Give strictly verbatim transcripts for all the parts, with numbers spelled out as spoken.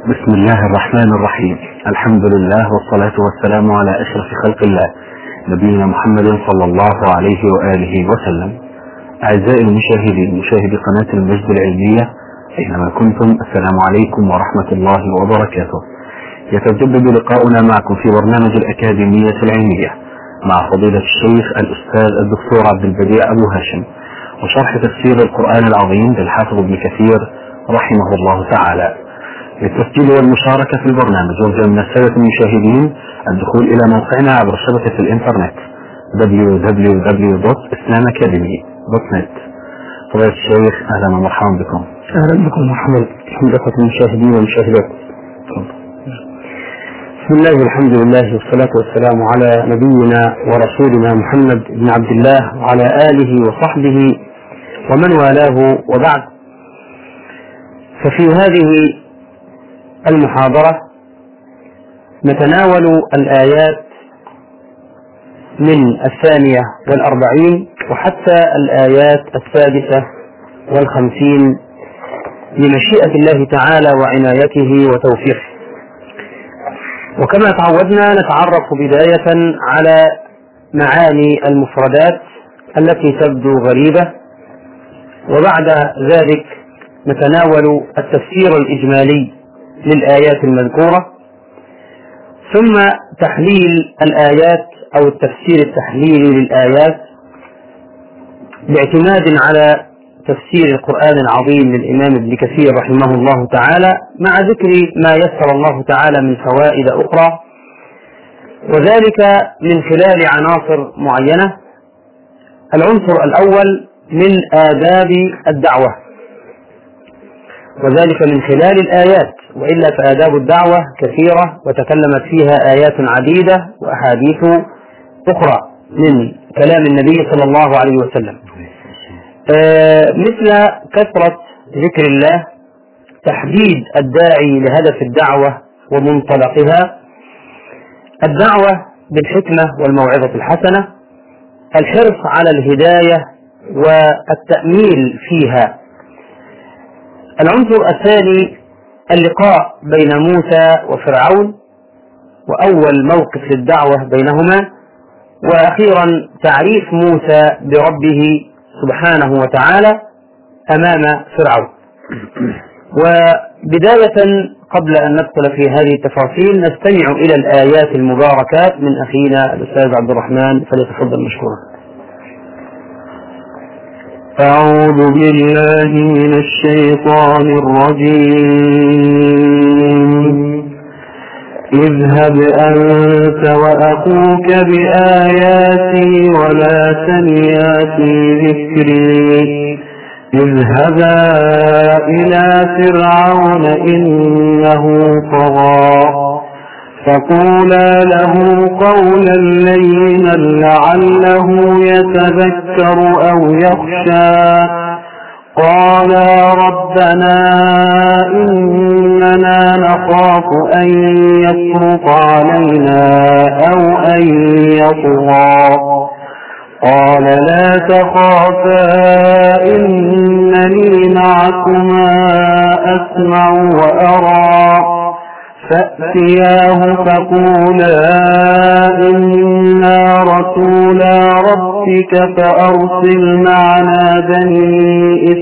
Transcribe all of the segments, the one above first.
بسم الله الرحمن الرحيم. الحمد لله والصلاة والسلام على أشرف خلق الله نبينا محمد صلى الله عليه وآله وسلم. أعزائي المشاهدين، مشاهدي قناة المجد العلمية أينما كنتم، السلام عليكم ورحمة الله وبركاته. يتجدد لقاؤنا معكم في برنامج الأكاديمية العلمية مع فضيلة الشيخ الأستاذ الدكتور عبد البديع أبو هاشم، وشرح تفسير القرآن العظيم للحافظ ابن كثير رحمه الله تعالى. للتسجيل والمشاركة في البرنامج يرجى من السادة المشاهدين الدخول إلى موقعنا عبر شبكة الإنترنت دبليو دبليو دبليو دوت إسلام أكاديمي دوت نت. فضيلة الشيخ أهلا ومرحبا بكم. أهلا بكم محمد، حمدكم المشاهدين والمشاهدات. بسم الله والحمد لله والصلاة والسلام على نبينا ورسولنا محمد بن عبد الله وعلى آله وصحبه ومن والاه، وبعد. ففي هذه المحاضرة نتناول الآيات من الثانية والأربعين وحتى الآيات السادسة والخمسين بمشيئة الله تعالى وعنايته وتوفيقه. وكما تعودنا نتعرف بداية على معاني المفردات التي تبدو غريبة، وبعد ذلك نتناول التفسير الإجمالي للآيات المذكورة، ثم تحليل الآيات أو التفسير التحليلي للآيات باعتماد على تفسير القرآن العظيم للإمام ابن كثير رحمه الله تعالى، مع ذكر ما يسر الله تعالى من فوائد أخرى، وذلك من خلال عناصر معينة. العنصر الأول من آداب الدعوة، وذلك من خلال الآيات، وإلا فآداب الدعوة كثيرة وتكلمت فيها آيات عديدة وأحاديث أخرى من كلام النبي صلى الله عليه وسلم، آه مثل كثرة ذكر الله، تحديد الداعي لهدف الدعوة ومنطلقها، الدعوة بالحكمة والموعظة الحسنة، الحرص على الهداية والتأميل فيها. العنصر الثاني اللقاء بين موسى وفرعون وأول موقف للدعوة بينهما، وأخيرا تعريف موسى بربه سبحانه وتعالى أمام فرعون. وبداية قبل أن ندخل في هذه التفاصيل نستمع إلى الآيات المباركات من أخينا الأستاذ عبد الرحمن، فليتفضل مشكورا. أعوذ بالله من الشيطان الرجيم. اذهب أنت وأخوك بآياتي ولا تنيا في ذكري، اذهبا إلى فرعون إنه طغى، فقولا له قولا لينا لعله يتذكر أو يخشى. قالا ربنا إننا نخاف أن يفرط علينا أو أن يطغى. قال لا تخافا إنني معكما أسمع وأرى. فأتياه فقولا إنا رسولا ربك فأرسل معنا بني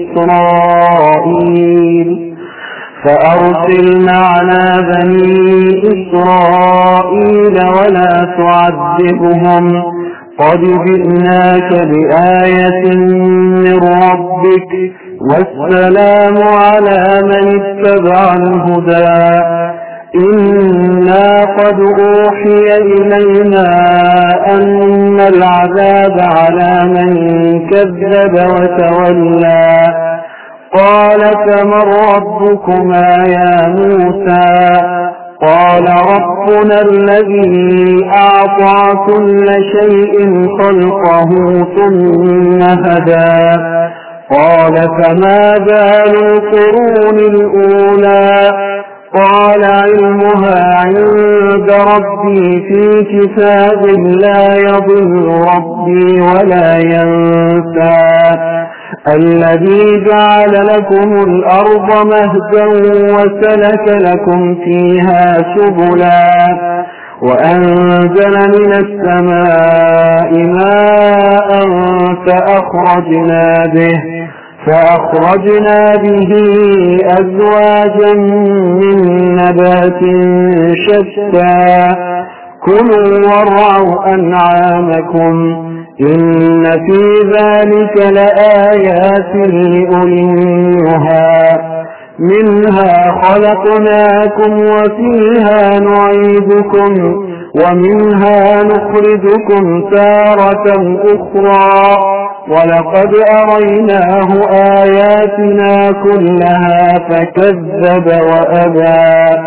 إسرائيل فأرسل معنا بني إسرائيل ولا تعذبهم قد جئناك بآية من ربك والسلام على من اتبع الهدى. إنا قد أوحي إلينا أن العذاب على من كذب وتولى. قال فمن ربكما يا موسى؟ قال ربنا الذي أعطى كل شيء خلقه ثم هدى. قال فما بال القرون الأولى؟ قال علمها عند ربي في كتاب لا يضل ربي ولا ينسى. الذي جعل لكم الأرض مهدا وسلك لكم فيها سبلا وأنزل من السماء ماء فأخرجنا به فأخرجنا به أزواجا من نبات شتى كلوا وارعوا أنعامكم إن في ذلك لآيات لأولي النهى منها خلقناكم وفيها نعيدكم ومنها نخرجكم تارة أخرى ولقد أريناه آياتنا كلها فكذب وأبى.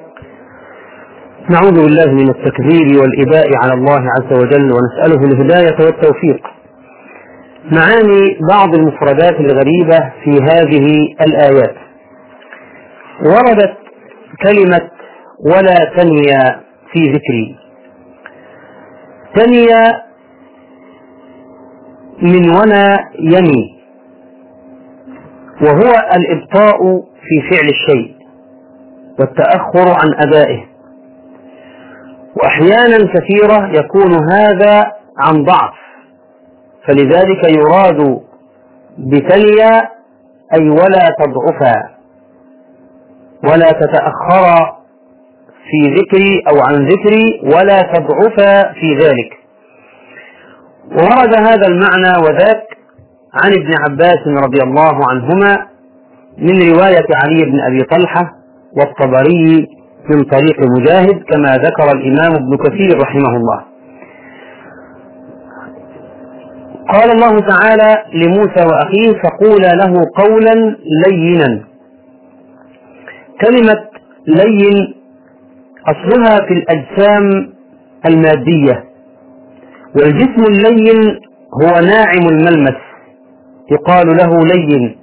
نعوذ بالله من التكذيب والإباء على الله عز وجل ونسأله الهداية والتوفيق. معاني بعض المفردات الغريبة في هذه الآيات. وردت كلمة ولا تنيا في ذكري. تنيا من ونا يني، وهو الإبطاء في فعل الشيء والتأخر عن أدائه، وأحيانا كثيرة يكون هذا عن ضعف، فلذلك يراد بتنيا أي ولا تضعفا ولا تتأخر في ذكري أو عن ذكري ولا تضعفا في ذلك. ورد هذا المعنى وذاك عن ابن عباس رضي الله عنهما من رواية علي بن أبي طلحة والطبري من طريق مجاهد كما ذكر الإمام ابن كثير رحمه الله. قال الله تعالى لموسى وأخيه فقولا له قولا لينا. كلمة لين أصلها في الأجسام المادية، والجسم اللين هو ناعم الملمس يقال له لين،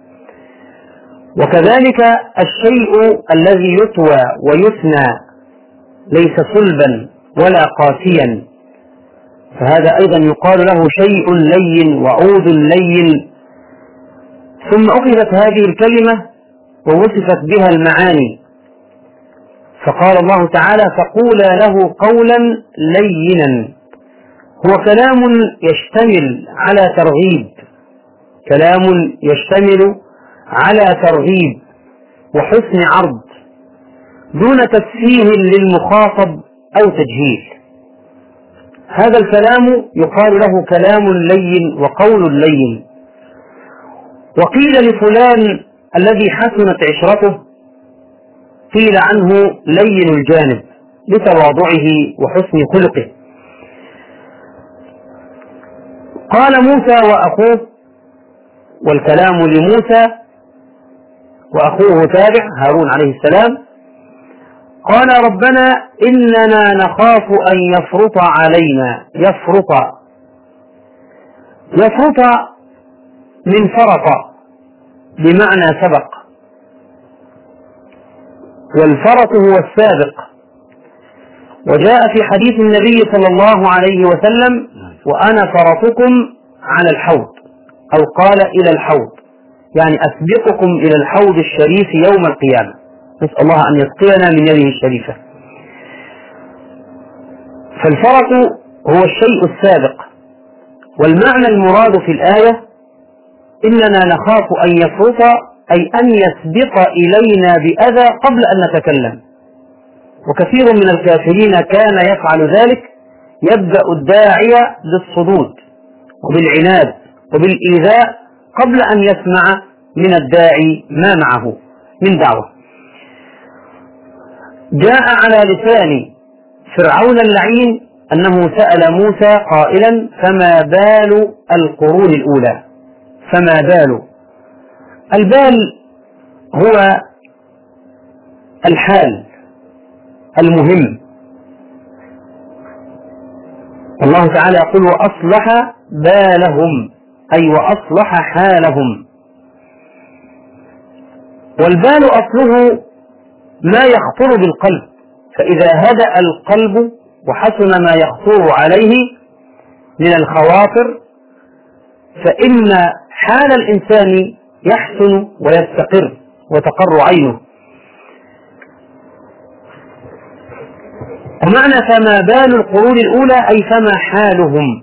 وكذلك الشيء الذي يطوى ويثنى ليس صلبا ولا قاسيا، فهذا أيضا يقال له شيء لين وعود لين. ثم أخذت هذه الكلمة ووصفت بها المعاني، فقال الله تعالى فقولا له قولا لينا. هو كلام يشتمل على ترغيب، كلام يشتمل على ترغيب وحسن عرض دون تسفيه للمخاطب أو تجهيل. هذا الكلام يقال له كلام لين وقول لين. وقيل لفلان الذي حسنت عشرته قيل عنه لين الجانب لتواضعه وحسن خلقه. قال موسى وأخوه، والكلام لموسى وأخوه تابع هارون عليه السلام، قال ربنا إننا نخاف أن يفرط علينا. يفرط يفرط من فرط بمعنى سبق، والفرط هو السابق. وجاء في حديث النبي صلى الله عليه وسلم وأنا فرطكم على الحوض، أو قال إلى الحوض، يعني أسبقكم إلى الحوض الشريف يوم القيامة، نسأل الله أن يسقينا من يده الشريفة. فالفرط هو الشيء السابق. والمعنى المراد في الآية إننا نخاف أن يفرط أي أن يسبق إلينا بأذى قبل أن نتكلم. وكثير من الكافرين كان يفعل ذلك، يبدأ الداعية بالصدود وبالعناد وبالإيذاء قبل أن يسمع من الداعي ما معه من دعوة. جاء على لسان فرعون اللعين أنه سأل موسى قائلا فما بال القرون الأولى. فما بال، البال هو الحال المهم. الله تعالى يقول وأصلح بالهم، أي وأصلح حالهم. والبال أصله ما يخطر بالقلب، فإذا هدأ القلب وحسن ما يخطر عليه من الخواطر فإن حال الإنسان يحسن ويستقر وتقر عينه. ومعنى فما بال القرون الأولى أي فما حالهم.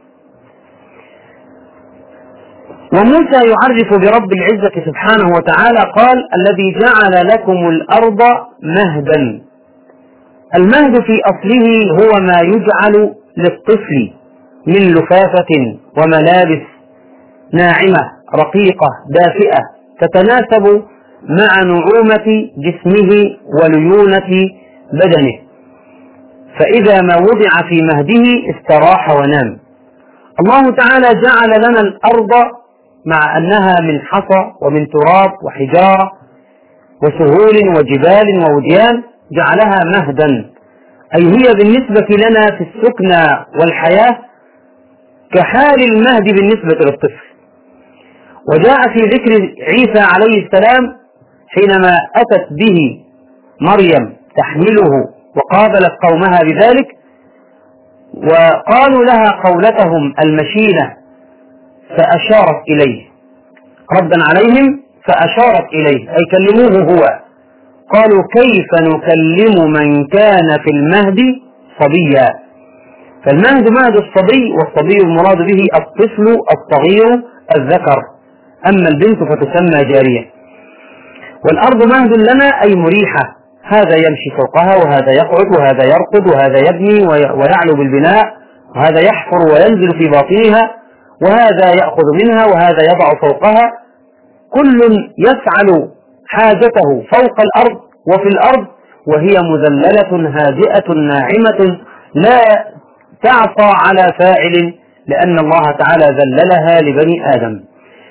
وموسى يعرف برب العزة سبحانه وتعالى قال: الذي جعل لكم الأرض مهدا. المهد في أصله هو ما يجعل للطفل من لفافة وملابس ناعمة رقيقة دافئة تتناسب مع نعومة جسمه وليونة بدنه، فإذا ما وضع في مهده استراح ونام. الله تعالى جعل لنا الأرض مع أنها من حصى ومن تراب وحجارة وسهول وجبال ووديان جعلها مهدا، أي هي بالنسبة لنا في السكنى والحياة كحال المهد بالنسبة للطفل. وجاء في ذكر عيسى عليه السلام حينما أتت به مريم تحمله وقابلت قومها بذلك وقالوا لها قولتهم المشينة فأشارت إليه ردا عليهم، فأشارت إليه أي كلموه هو. قالوا: كيف نكلم من كان في المهد صبيا. فالمهد مهد الصبي، والصبي المراد به الطفل الصغير الذكر، أما البنت فتسمى جارية. والأرض مهد لنا أي مريحة، هذا يمشي فوقها وهذا يقعد وهذا يرقد وهذا يبني ويعلو بالبناء وهذا يحفر وينزل في باطنها وهذا يأخذ منها وهذا يضع فوقها، كل يفعل حاجته فوق الأرض وفي الأرض، وهي مذللة هادئة ناعمة لا تعصى على فاعل، لأن الله تعالى ذللها لبني آدم.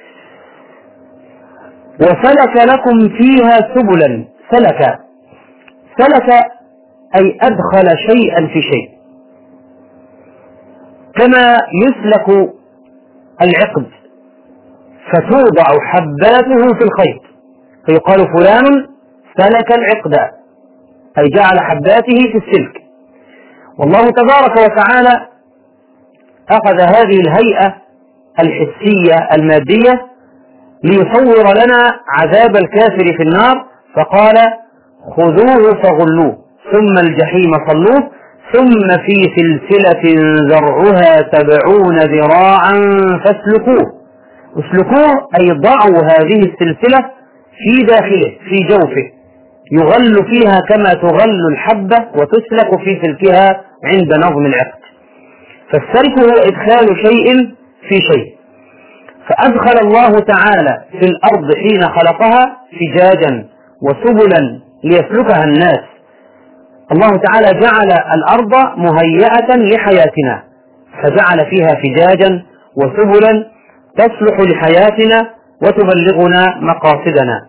وسلك لكم فيها سبلا. سلك سلك أي أدخل شيئا في شيء، كما يسلك العقد فتوضع حباته في الخيط فيقال فلان سلك العقد، أي جعل حباته في السلك. والله تبارك وتعالى أخذ هذه الهيئة الحسية المادية ليصور لنا عذاب الكافر في النار، فقال: خذوه فغلوه ثم الجحيم صلوه ثم في سلسلة ذرعها سبعون ذراعا فاسلكوه. اسلكوه أي ضعوا هذه السلسلة في داخله في جوفه، يغل فيها كما تغل الحبة وتسلك في سلكها عند نظم العقد. فالسلك هو إدخال شيء في شيء. فأدخل الله تعالى في الأرض حين خلقها فجاجا وسبلا ليسلكها الناس. الله تعالى جعل الأرض مهيئة لحياتنا، فجعل فيها فجاجا وسبلا تصلح لحياتنا وتبلغنا مقاصدنا.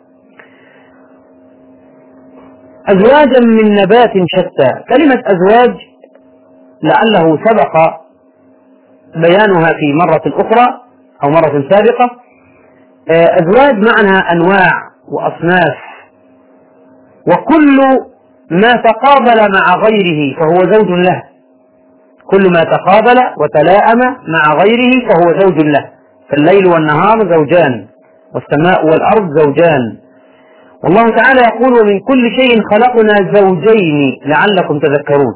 أزواجا من نبات شتى. كلمة أزواج لعله سبق بيانها في مرة أخرى أو مرة سابقة. أزواج معناها أنواع وأصناف، وكل ما تقابل مع غيره فهو زوج له. كل ما تقابل وتلاءم مع غيره فهو زوج له. فالليل والنهار زوجان، والسماء والأرض زوجان. والله تعالى يقول: ومن كل شيء خلقنا زوجين لعلكم تذكرون.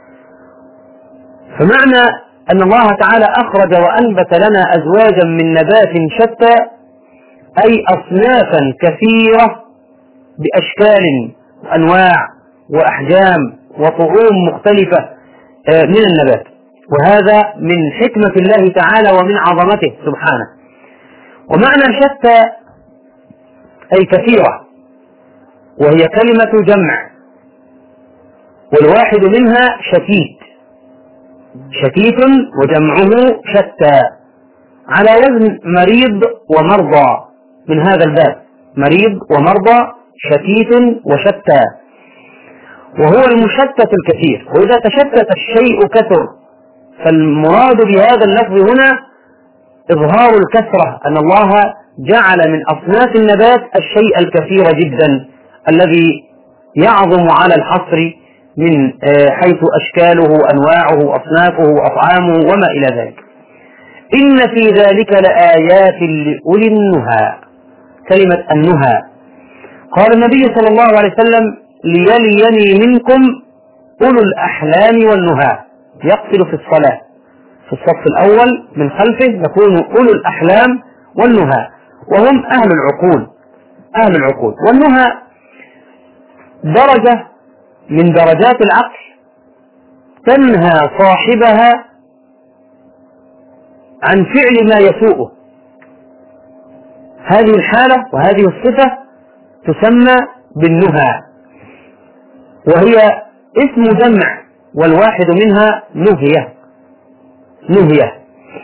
فمعنى أن الله تعالى أخرج وأنبت لنا أزواجا من نبات شتى أي أصنافا كثيرة بأشكال وأنواع وأحجام وطعوم مختلفة من النبات، وهذا من حكمة الله تعالى ومن عظمته سبحانه. ومعنى شتى أي كثيرة، وهي كلمة جمع، والواحد منها شتيت، شتيت وجمعه شتى، على وزن مريض ومرضى من هذا الباب، مريض ومرضى شتيت وشتى، وهو المشتت الكثير. وإذا تشتت الشيء كثر، فالمراد بهذا اللفظ هنا إظهار الكثرة، أن الله جعل من أصناف النبات الشيء الكثير جدا الذي يعظم على الحصر من حيث أشكاله أنواعه أصنافه أطعامه وما إلى ذلك. إن في ذلك لآيات لأولي النهى. كلمة النهى، قال النبي صلى الله عليه وسلم: ليليني منكم أولو الأحلام والنهى، يقصد في الصلاة في الصف الأول من خلفه يكون أولو الأحلام والنهى، وهم أهل العقول. أهل العقول والنهى درجة من درجات العقل تنهى صاحبها عن فعل ما يسوءه. هذه الحالة وهذه الصفة تسمى بالنهى، وهي اسم جمع والواحد منها نهية نهية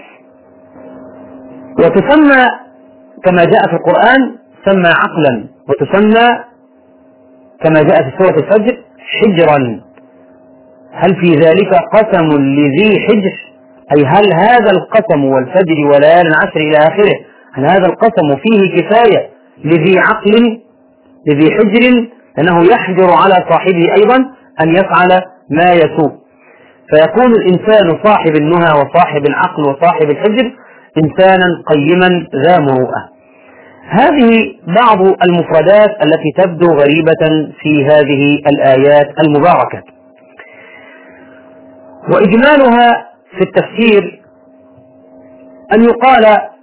وتسمى كما جاء في القرآن تسمى عقلا، وتسمى كما جاء في سورة الفجر حجرا. هل في ذلك قسم لذي حجر، أي هل هذا القسم والفجر وليال العشر إلى آخره، هل هذا القسم فيه كفاية لذي عقل لذي حجر، لأنه يحجر على صاحبه أيضا أن يفعل ما يسوء. فيكون الإنسان صاحب النهى وصاحب العقل وصاحب الحجر إنسانا قيما ذا مروءة. هذه بعض المفردات التي تبدو غريبة في هذه الآيات المباركة، وإجمالها في التفسير أن يقال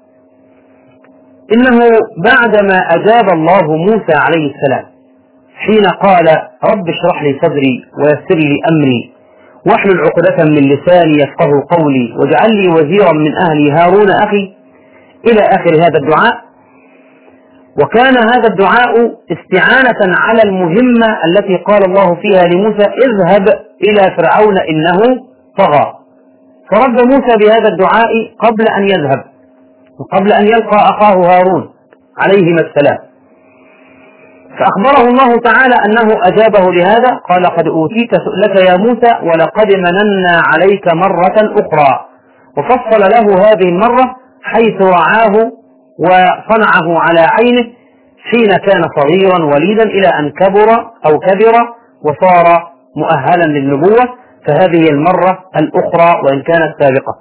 إنه بعدما أجاب الله موسى عليه السلام حين قال: رب اشرح لي صدري ويسر لي أمري واحلل عقدة من لساني يفقه قولي واجعل لي وزيرا من أهلي هارون أخي، إلى آخر هذا الدعاء. وكان هذا الدعاء استعانة على المهمة التي قال الله فيها لموسى: اذهب إلى فرعون إنه طغى. فرد موسى بهذا الدعاء قبل أن يذهب وقبل أن يلقى أخاه هارون عليهما السلام، فأخبره الله تعالى أنه أجابه لهذا. قال: قد أوتيت سؤلك يا موسى ولقد مننا عليك مرة أخرى. وفصل له هذه المرة حيث رعاه وصنعه على عينه حين كان صغيرا وليدا إلى أن كبر أو كبر وصار مؤهلا للنبوة، فهذه المرة الأخرى وإن كانت سابقة.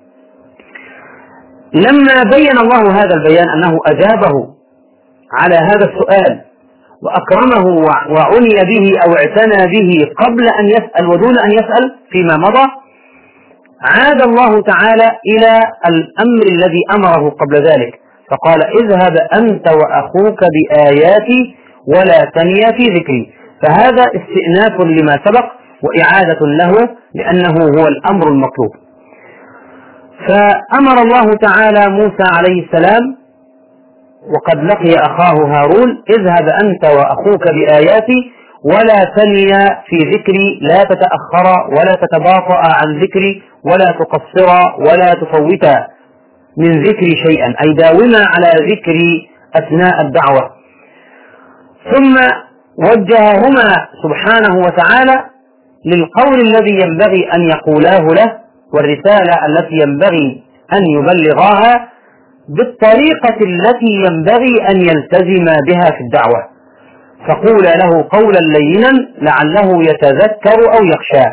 لما بين الله هذا البيان أنه أجابه على هذا السؤال وأكرمه وعني به أو اعتنى به قبل أن يسأل ودون أن يسأل فيما مضى، عاد الله تعالى إلى الأمر الذي أمره قبل ذلك، فقال: اذهب أنت وأخوك بآياتي ولا تنيا في ذكري. فهذا استئناف لما سبق وإعادة له لأنه هو الأمر المطلوب. فأمر الله تعالى موسى عليه السلام وقد لقي أخاه هارون: اذهب أنت وأخوك بآياتي ولا تنيا في ذكري، لا تتأخر ولا تتباطأ عن ذكري ولا تقصر ولا تفوت من ذكري شيئا، أي داوما على ذكري أثناء الدعوة. ثم وجههما سبحانه وتعالى للقول الذي ينبغي أن يقولاه له والرسالة التي ينبغي أن يبلغاها بالطريقة التي ينبغي أن يلتزم بها في الدعوة، فقول له قولا لينا لعله يتذكر أو يخشى.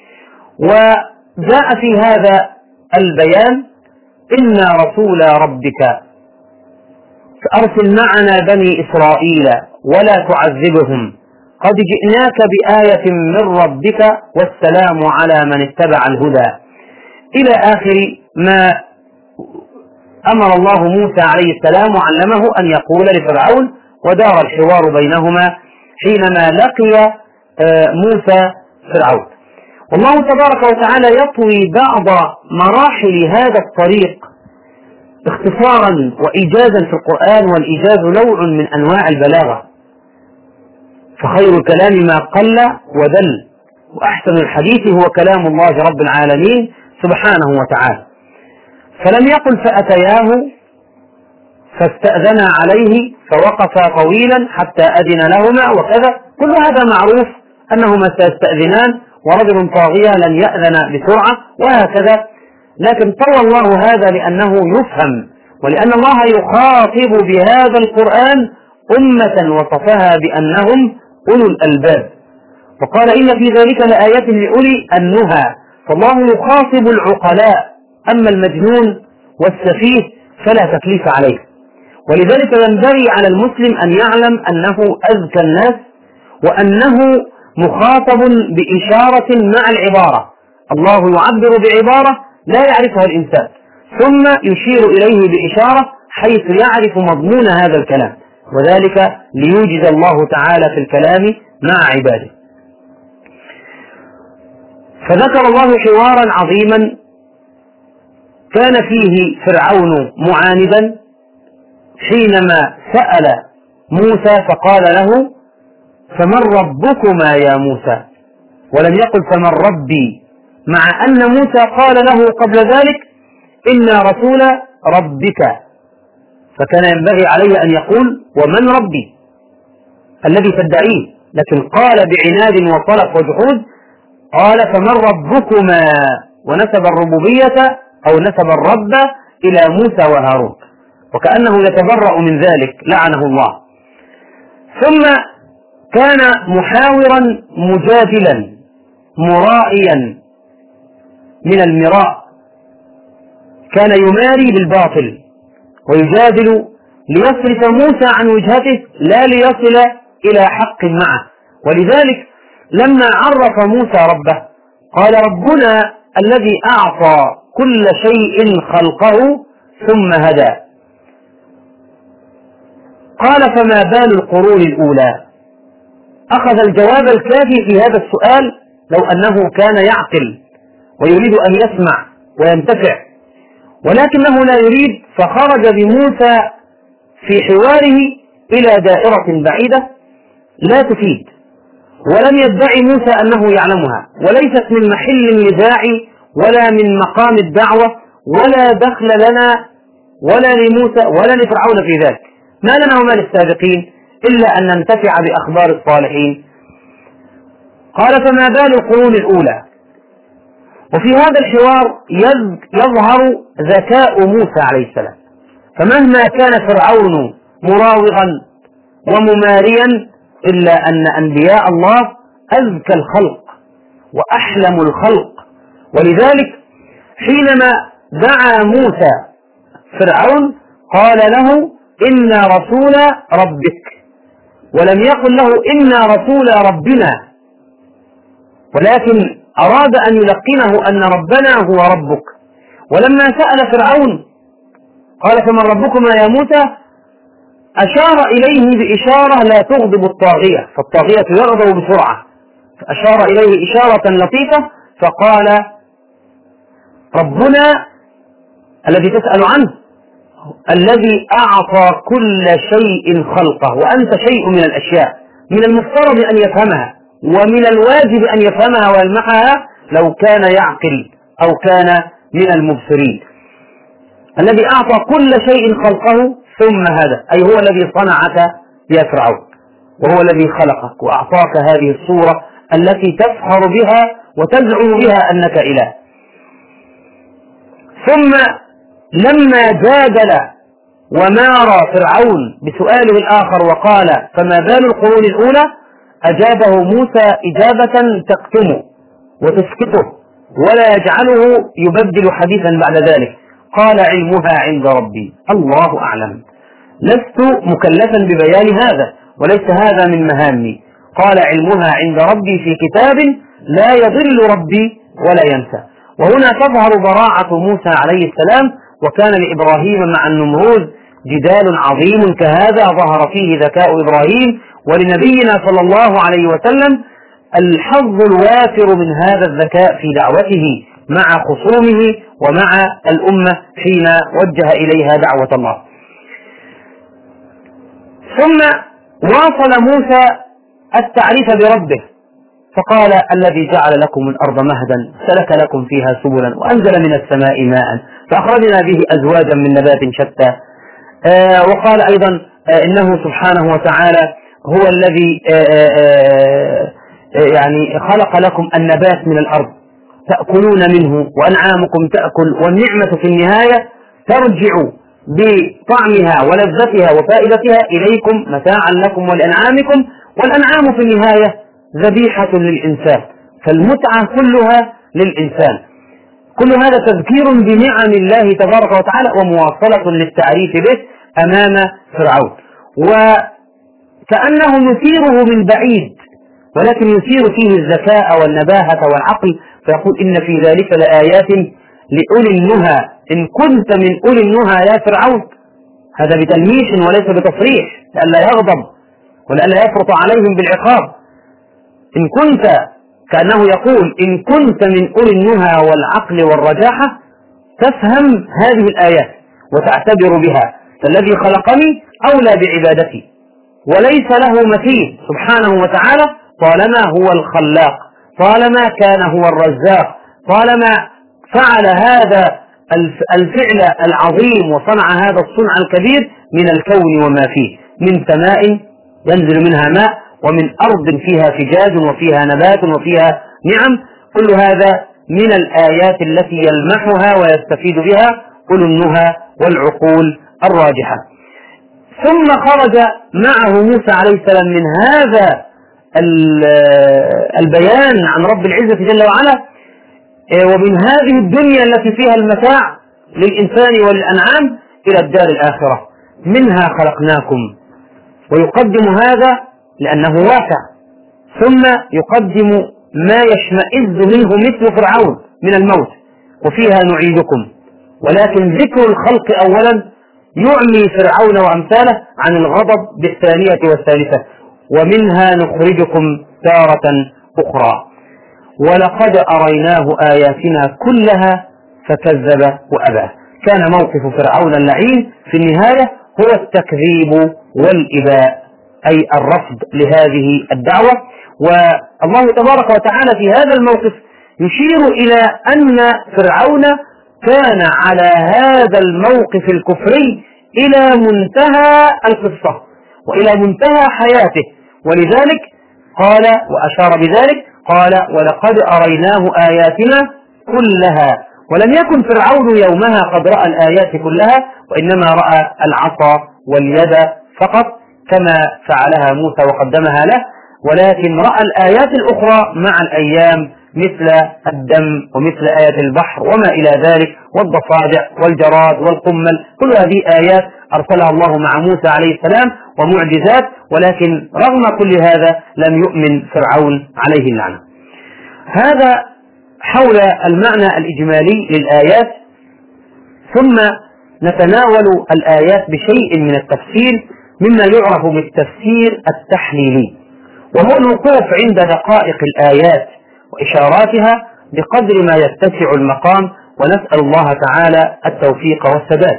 وجاء في هذا البيان: إنا رسول ربك فأرسل معنا بني إسرائيل ولا تعذبهم قد جئناك بآية من ربك والسلام على من اتبع الهدى، إلى آخر ما أمر الله موسى عليه السلام وعلمه أن يقول لفرعون، ودار الحوار بينهما حينما لقي موسى فرعون. والله تبارك وتعالى يطوي بعض مراحل هذا الطريق اختصارا وإيجازا في القرآن، والإيجاز نوع من أنواع البلاغة، فخير الكلام ما قل ودل، وأحسن الحديث هو كلام الله رب العالمين سبحانه وتعالى. فلم يقل فأتياه فاستأذنا عليه فوقفا طويلا حتى أذن لهما وكذا، كل هذا معروف أنهما سيستأذنان ورجل طاغية لن يأذن بسرعة وهكذا، لكن طوى الله هذا لأنه يفهم، ولأن الله يخاطب بهذا القرآن أمة وصفها بأنهم أولو الألباب، وقال: إن في ذلك لآيات لأولي النهى. فالله يخاطب العقلاء، أما المجنون والسفيه فلا تكليف عليه. ولذلك ينبغي على المسلم أن يعلم أنه أذكى الناس، وأنه مخاطب بإشارة مع العبارة. الله يعبر بعبارة لا يعرفها الإنسان، ثم يشير إليه بإشارة حيث يعرف مضمون هذا الكلام، وذلك ليوجز الله تعالى في الكلام مع عباده. فذكر الله حوارا عظيما كان فيه فرعون معاندا حينما سأل موسى فقال له: فمن ربكما يا موسى؟ ولم يقل فمن ربي، مع أن موسى قال له قبل ذلك: إنا رسول ربك. فكان ينبغي عليه أن يقول: ومن ربي الذي تدعيه، لكن قال بعناد وطلق وجحود، قال: فمن ربكما، ونسب الربوبية أو نسب الرب إلى موسى وهارون، وكأنه يتبرأ من ذلك لعنه الله. ثم كان محاورا مجادلا مرائيا من المراء، كان يماري بالباطل ويجادل ليصرف موسى عن وجهته لا ليصل إلى حق معه. ولذلك لما عرف موسى ربه قال: ربنا الذي أعطى كل شيء خلقه ثم هدى. قال: فما بال القرون الأولى؟ أخذ الجواب الكافي في هذا السؤال لو أنه كان يعقل ويريد أن يسمع وينتفع، ولكنه لا يريد، فخرج بموسى في حواره إلى دائرة بعيدة لا تفيد، ولم يدعي موسى أنه يعلمها، وليست من محل النزاع ولا من مقام الدعوة، ولا دخل لنا ولا لموسى ولا لفرعون في ذلك. ما لنا وما للسابقين إلا أن ننتفع بأخبار الصالحين. قال: فما بال القرون الأولى؟ وفي هذا الحوار يظهر ذكاء موسى عليه السلام، فمهما كان فرعون مراوغا ومماريا إلا أن أنبياء الله أذكى الخلق وأحلم الخلق. ولذلك حينما دعا موسى فرعون قال له: إنا رسول ربك، ولم يقل له إنا رسول ربنا، ولكن أراد أن يلقنه أن ربنا هو ربك. ولما سأل فرعون قال: فمن ربكما يا موسى؟ أشار إليه بإشارة لا تغضب الطاغية، فالطاغية يغضب بسرعة، فأشار إليه إشارة لطيفة فقال: ربنا الذي تسأل عنه الذي أعطى كل شيء خلقه، وأنت شيء من الأشياء من المفترض أن يفهمها ومن الواجب أن يفهمها ويلمحها لو كان يعقل أو كان من المبصرين. الذي أعطى كل شيء خلقه ثم هذا، أي هو الذي صنعك يا فرعون، وهو الذي خلقك وأعطاك هذه الصورة التي تفخر بها وتزعم بها أنك إله. ثم لما جادل ومارى فرعون بسؤاله الآخر وقال: فما بال القرون الأولى؟ أجابه موسى إجابة تكتمه وتسكته ولا يجعله يبدل حديثا بعد ذلك. قال: علمها عند ربي، الله أعلم، لست مكلفا ببيان هذا وليس هذا من مهامي. قال: علمها عند ربي في كتاب لا يضل ربي ولا ينسى. وهنا تظهر براعة موسى عليه السلام، وكان لإبراهيم مع النمروذ جدال عظيم كهذا ظهر فيه ذكاء إبراهيم، ولنبينا صلى الله عليه وسلم الحظ الوافر من هذا الذكاء في دعوته مع خصومه ومع الأمة حين وجه إليها دعوة الله. ثم واصل موسى التعريف بربه فقال: الذي جعل لكم الأرض مهدا سلك لكم فيها سبلا وأنزل من السماء ماء فأخرجنا به أزواجا من نبات شتى. آه وقال أيضا آه إنه سبحانه وتعالى هو الذي آه آه يعني خلق لكم النبات من الأرض تأكلون منه وأنعامكم تأكل، والنعمة في النهاية ترجع بطعمها ولذتها وفائدتها إليكم متاعا لكم ولأنعامكم، والأنعام في النهاية ذبيحة للإنسان، فالمتعة كلها للإنسان. كل هذا تذكير بنعم الله تبارك وتعالى ومواصلة للتعريف به أمام فرعون، وكأنه يثيره من بعيد ولكن يثير فيه الذكاء والنباهة والعقل، فيقول إن في ذلك لآيات لأولي النهى إن كنت من أولي النهى يا فرعون. هذا بتلميح وليس بتصريح لئلا يغضب ولئلا يفرط عليهم بالعقاب. إن كنت، كأنه يقول إن كنت من أولي النهى والعقل والرجاحة تفهم هذه الآيات وتعتبر بها، فالذي خلقني أولى بعبادتي وليس له مثيل سبحانه وتعالى، طالما هو الخلاق، طالما كان هو الرزاق، طالما فعل هذا الفعل العظيم وصنع هذا الصنع الكبير من الكون وما فيه، من سماء ينزل منها ماء، ومن أرض فيها فجاج وفيها نبات وفيها نعم. كل هذا من الآيات التي يلمحها ويستفيد بها أولو النهى والعقول الراجحة. ثم خرج معه موسى عليه السلام من هذا البيان عن رب العزة جل وعلا ومن هذه الدنيا التي فيها المتاع للإنسان والأنعام إلى الدار الآخرة، منها خلقناكم. ويقدم هذا لأنه واقع، ثم يقدم ما يشمئز منه مثل فرعون من الموت، وفيها نعيدكم. ولكن ذكر الخلق أولا يعمي فرعون وأمثاله عن الغضب بالثانية والثالثة، ومنها نخرجكم تارة أخرى. ولقد أريناه آياتنا كلها فكذب وأبى. كان موقف فرعون اللعين في النهاية هو التكذيب والإباء، أي الرفض لهذه الدعوة. والله تبارك وتعالى في هذا الموقف يشير إلى أن فرعون كان على هذا الموقف الكفري إلى منتهى القصة وإلى منتهى حياته، ولذلك قال وأشار بذلك قال ولقد أريناه آياتنا كلها. ولم يكن فرعون يومها قد رأى الآيات كلها، وإنما رأى العصا واليد فقط كما فعلها موسى وقدمها له، ولكن رأى الآيات الأخرى مع الأيام مثل الدم ومثل آية البحر وما إلى ذلك، والضفادع والجراد والقمل، كل هذه آيات أرسلها الله مع موسى عليه السلام ومعجزات، ولكن رغم كل هذا لم يؤمن فرعون عليه اللعنة. هذا حول المعنى الإجمالي للآيات. ثم نتناول الآيات بشيء من التفسير مما يعرف بالتفسير التحليلي، وهو الوقوف عند دقائق الآيات وإشاراتها بقدر ما يتسع المقام، ونسأل الله تعالى التوفيق والسداد.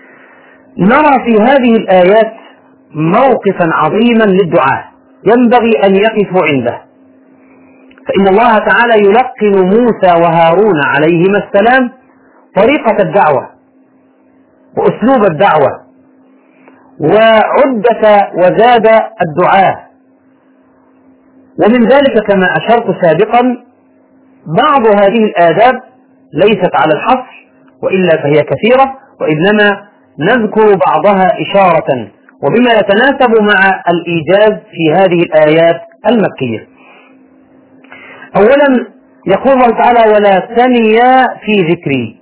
نرى في هذه الآيات موقفا عظيما للدعاة ينبغي أن يقفوا عنده، فإن الله تعالى يلقن موسى وهارون عليهما السلام طريقة الدعوة وأسلوب الدعوة وعدة وزاد الدعاة. ومن ذلك كما أشرت سابقا بعض هذه الآداب ليست على الحصر وإلا فهي كثيرة، وإنما نذكر بعضها إشارة وبما يتناسب مع الإيجاز في هذه الآيات المكية. أولا يقول الله تعالى ولا تنيا في ذكري،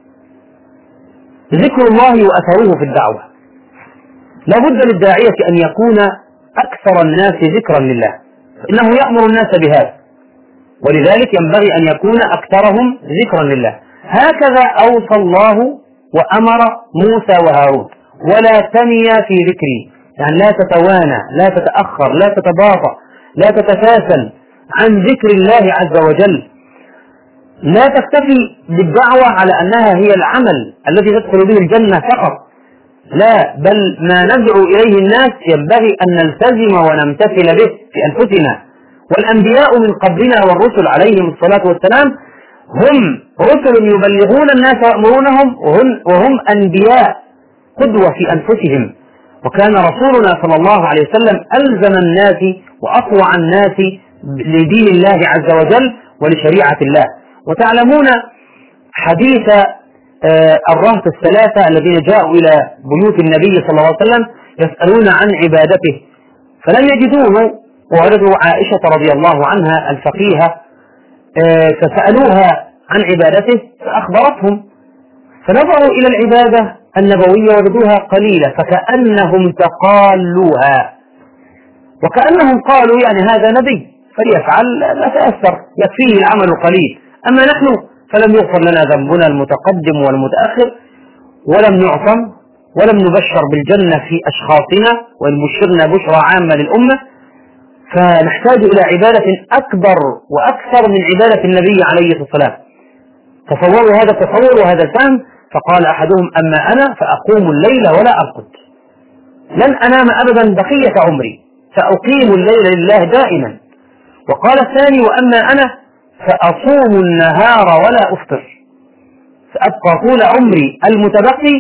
ذكر الله وأثره في الدعوة. لا بد للداعية أن يكون أكثر الناس ذكرا لله، إنه يأمر الناس بهذا، ولذلك ينبغي أن يكون أكثرهم ذكرا لله. هكذا أوصى الله وأمر موسى وهارون ولا تنيا في ذكري، يعني لا تتوانى، لا تتأخر، لا تتباطأ، لا تتكاسل عن ذكر الله عز وجل. لا تكتفي بالدعوة على أنها هي العمل الذي تدخل به الجنة فقط، لا، بل ما ندعو إليه الناس ينبغي أن نلتزم ونمتثل به في أنفسنا. والأنبياء من قبلنا والرسل عليهم الصلاة والسلام هم رسل يبلغون الناس ويأمرونهم، وهم, وهم أنبياء قدوة في أنفسهم. وكان رسولنا صلى الله عليه وسلم ألزم الناس وأطوع الناس لدين الله عز وجل ولشريعة الله. وتعلمون حديث آه الرهط الثلاثة الذين جاءوا إلى بيوت النبي صلى الله عليه وسلم يسألون عن عبادته فلم يجدوه، ووردوا عائشة رضي الله عنها الفقيهة آه فسألوها عن عبادته فأخبرتهم، فنظروا إلى العبادة النبوية وجدوها قليلة، فكأنهم تقالوها، وكأنهم قالوا يعني هذا نبي فليفعل لا تأثر، يكفيه العمل القليل، أما نحن فلم يغفر لنا ذنبنا المتقدم والمتأخر، ولم نعصم ولم نبشر بالجنة في أشخاصنا، وبشرنا بشرى عامة للأمة، فنحتاج إلى عبادة أكبر وأكثر من عبادة النبي عليه الصلاة والسلام. تصوروا هذا التصور وهذا الفهم. فقال أحدهم: أما أنا فأقوم الليل ولا أرقد، لن أنام أبدا بقية عمري، سأقيم الليل لله دائما. وقال الثاني: وأما أنا فأصوم النهار ولا أفطر، سأبقى طول عمري المتبقي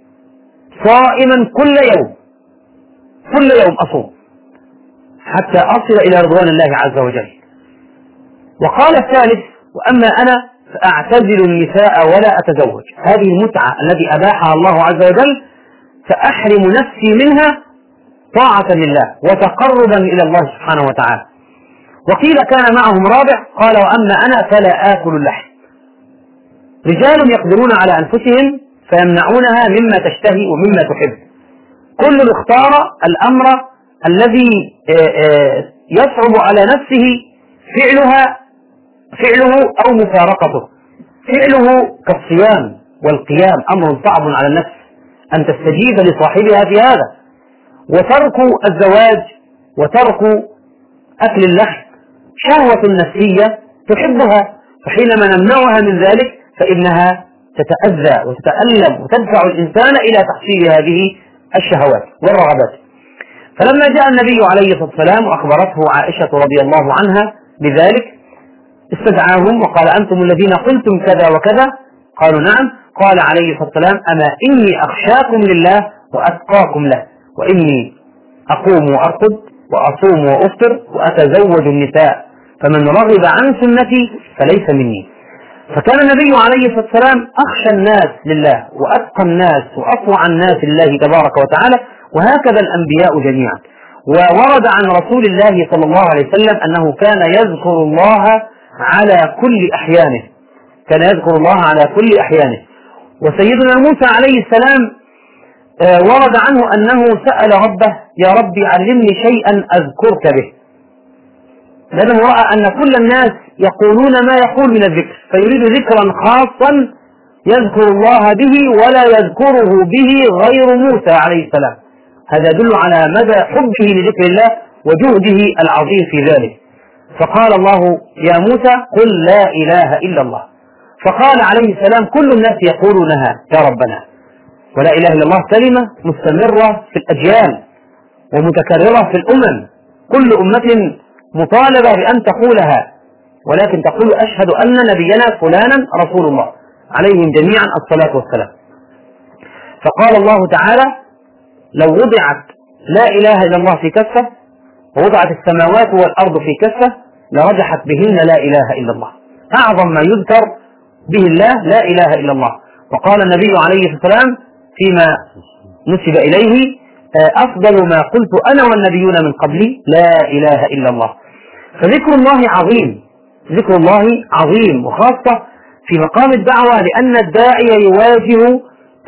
صائما كل يوم، كل يوم أصوم حتى أصل إلى رضوان الله عز وجل. وقال الثالث: وأما أنا فأعتزل النساء ولا أتزوج، هذه المتعة التي أباحها الله عز وجل فأحرم نفسي منها طاعة لله وتقربا إلى الله سبحانه وتعالى. وقيل كان معهم رابع قال: وأما أنا فلا آكل اللحم، رجال يقدرون على أنفسهم فيمنعونها مما تشتهي ومما تحب، كل اختار الأمر الذي يصعب على نفسه فعلها فعله أو مفارقته. فعله كالصيام والقيام أمر صعب على النفس أن تستجيب لصاحبها في هذا، وترك الزواج وترك أكل اللحم شهوة نفسية تحبها، فحينما نمنعها من ذلك فإنها تتأذى وتتألم وتدفع الإنسان إلى تحصيل هذه الشهوات والرغبات. فلما جاء النبي عليه الصلاة والسلام وأخبرته عائشة رضي الله عنها بذلك استدعاهم وقال: أنتم الذين قلتم كذا وكذا؟ قالوا: نعم. قال عليه الصلاة والسلام: أما إني أخشاكم لله وأتقاكم له، وإني أقوم وأرقد وأصوم وأفطر وأتزوج النساء، فمن رغب عن سنتي فليس مني. فكان النبي عليه الصلاة والسلام أخشى الناس لله وأتقى الناس وأطوع الناس لله تبارك وتعالى، وهكذا الأنبياء جميعا. وورد عن رسول الله صلى الله عليه وسلم أنه كان يذكر الله على كل أحيانه، كان يذكر الله على كل أحيانه. وسيدنا موسى عليه السلام ورد عنه أنه سأل ربه: يا ربي علمني شيئا أذكرك به، لأنه رأى أن كل الناس يقولون ما يقول من الذكر، فيريد ذكرا خاصا يذكر الله به ولا يذكره به غير موسى عليه السلام. هذا يدل على مدى حبه لذكر الله وجهده العظيم في ذلك. فقال الله: يا موسى قل لا إله إلا الله. فقال عليه السلام: كل الناس يقولونها يا ربنا، ولا إله إلا الله كلمة مستمرة في الأجيال ومتكررة في الأمم، كل أمة مطالبة بأن تقولها، ولكن تقول: أشهد أن نبينا فلانا رسول الله، عليهم جميعا الصلاة والسلام. فقال الله تعالى: لو وضعت لا إله إلا الله في كفة ووضعت السماوات والأرض في كفة لرجحت بهن لا إله إلا الله. أعظم ما يذكر به الله لا إله إلا الله. وقال النبي عليه الصلاة والسلام فيما نسب إليه: أفضل ما قلت أنا والنبيون من قبلي لا إله إلا الله. فذكر الله عظيم، ذكر الله عظيم، وخاصة في مقام الدعوة، لأن الداعية يواجه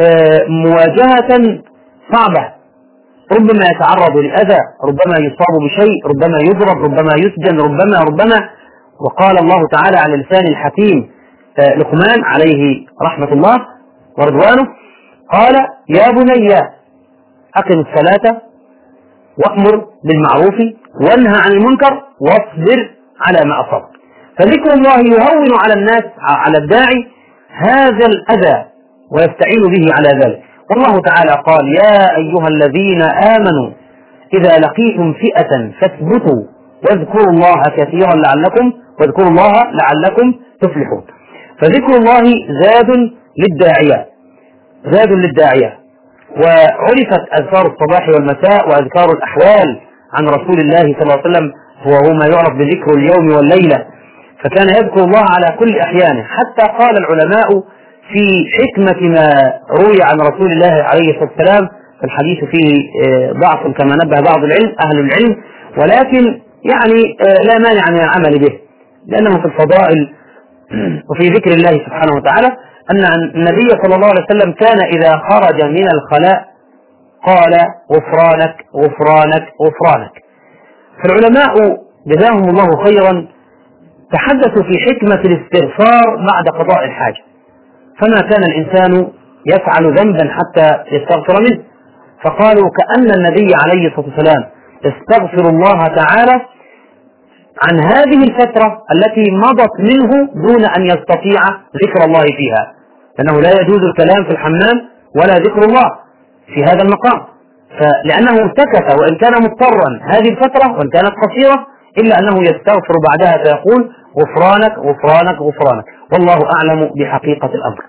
مواجهة صعبة، ربما يتعرض للأذى، ربما يصاب بشيء، ربما يضرب، ربما يسجن، ربما ربما وقال الله تعالى على لسان الحكيم لقمان عليه رحمة الله ورضوانه: قال: يا بني أقم الصلاة وأمر بالمعروف وانهى عن المنكر واصبر على ما أصاب. فذكر الله يهون على الناس، على الداعي، هذا الأذى ويستعين به على ذلك. والله تعالى قال: يا أيها الذين آمنوا إذا لقيتم فئة فاثبتوا واذكروا الله كثيرا لعلكم واذكروا الله لعلكم تفلحون. فذكر الله زاد للداعية، زاد للداعية. وعرفت أذكار الصباح والمساء وأذكار الأحوال عن رسول الله صلى الله عليه وسلم هو ما يعرف بذكر اليوم والليلة، فكان يذكر الله على كل أحيانه. حتى قال العلماء في حكمة ما روي عن رسول الله عليه الصلاة والسلام، الحديث فيه ضعف كما نبه بعض العلم أهل العلم، ولكن يعني لا مانع من العمل به، لأنه في الفضائل وفي ذكر الله سبحانه وتعالى. أن النبي صلى الله عليه وسلم كان إذا خرج من الخلاء قال غفرانك غفرانك غفرانك. فالعلماء جزاهم الله خيرا تحدثوا في حكمة الاستغفار بعد قضاء الحاجة، فما كان الإنسان يفعل ذنبا حتى يستغفر منه، فقالوا كأن النبي عليه الصلاة والسلام يستغفر الله تعالى عن هذه الفترة التي مضت منه دون أن يستطيع ذكر الله فيها، لأنه لا يجوز الكلام في الحمام ولا ذكر الله في هذا المقام، فلأنه سكت وإن كان مضطرا هذه الفترة وإن كانت قصيرة إلا أنه يستغفر بعدها فيقول غفرانك غفرانك غفرانك، والله أعلم بحقيقة الأمر.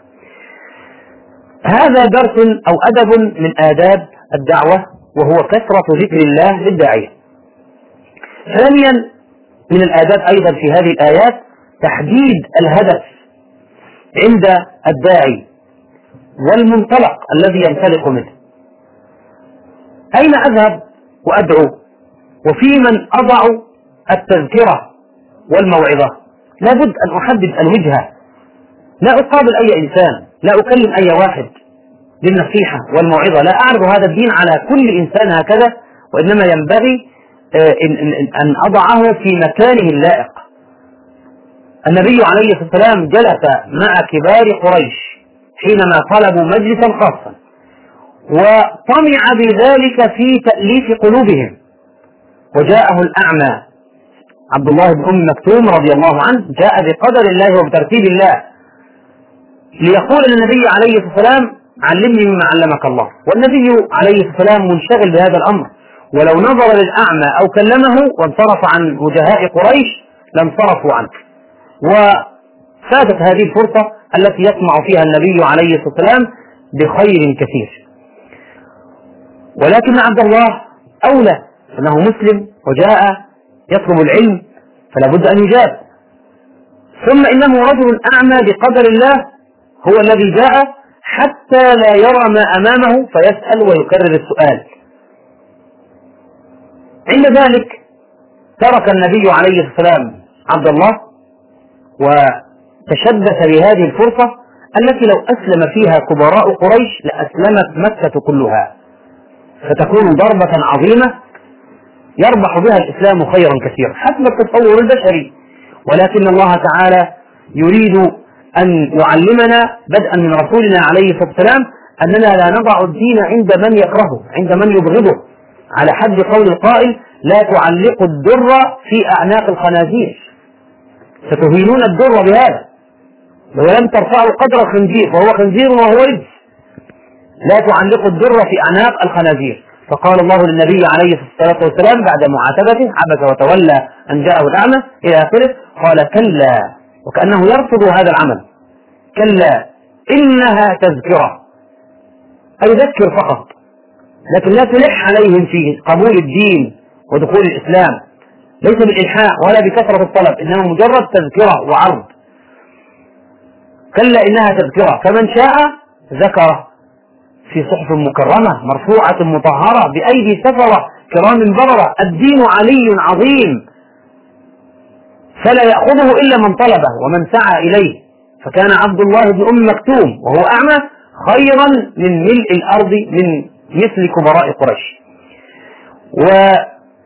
هذا درس أو أدب من آداب الدعوة، وهو كثرة ذكر الله للداعية. ثانيا من الآداب أيضا في هذه الآيات تحديد الهدف عند الداعي والمنطلق الذي ينطلق منه. أين أذهب وأدعو، وفي من أضع التذكرة والموعظة؟ لابد أن أحدد الوجهة، لا أقابل أي إنسان، لا أكلم أي واحد بالنصيحة والموعظة، لا أعرض هذا الدين على كل إنسان هكذا، وإنما ينبغي أن أضعه في مكانه اللائق. النبي عليه الصلاة والسلام جلس مع كبار قريش حينما طلبوا مجلسا خاصا، وطمع بذلك في تأليف قلوبهم، وجاءه الأعمى عبد الله بن أم مكتوم رضي الله عنه، جاء بقدر الله وبترتيب الله ليقول للنبي عليه الصلاة والسلام علمني مما علمك الله، والنبي عليه الصلاة والسلام منشغل بهذا الأمر، ولو نظر للأعمى أو كلمه وانصرف عن وجهاء قريش لانصرفوا عنه، وفاتت هذه الفرصة التي يطمع فيها النبي عليه الصلاة والسلام بخير كثير. ولكن عبد الله أولى، أنه مسلم وجاء يطلب العلم فلا بد أن يجاب، ثم إنه رجل أعمى بقدر الله هو الذي جاء حتى لا يرى ما أمامه فيسأل ويكرر السؤال. عند ذلك ترك النبي عليه الصلاة والسلام عبد الله وتشبث بهذه الفرصة التي لو أسلم فيها كبراء قريش لأسلمت مكة كلها، فتكون ضربة عظيمة يربح بها الإسلام خيرا كثيرا حسب التصور البشري، ولكن الله تعالى يريد أن يعلمنا بدءا من رسولنا عليه الصلاة والسلام أننا لا نضع الدين عند من يكرهه، عند من يبغضه، على حد قول القائل لا تعلقوا الدر في أعناق الخنازير، ستهينون الدر بهذا، ولم ترفعوا قدر الخنزير وهو خنزير وهو رجس، لا تعلقوا الدر في أعناق الخنازير. فقال الله للنبي عليه الصلاة والسلام بعد معاتبته عبس وتولى أن جاءه الأعمى إلى آخره قال كلا، وكأنه يرفض هذا العمل، كلا إنها تذكرة، أي ذكر فقط، لكن لا تلح عليهم في قبول الدين ودخول الإسلام، ليس بالإلحاح ولا بكثرة الطلب، إنما مجرد تذكرة وعرض. كلا إنها تذكرة فمن شاء ذكره في صحف مكرمة مرفوعة مطهرة بأيدي سفرة كرام بررة، الدين علي عظيم فلا يأخذه إلا من طلبه ومن سعى إليه، فكان عبد الله بن أم مكتوم وهو أعمى خيرا من ملء الأرض من مثل كبراء قريش. وقصة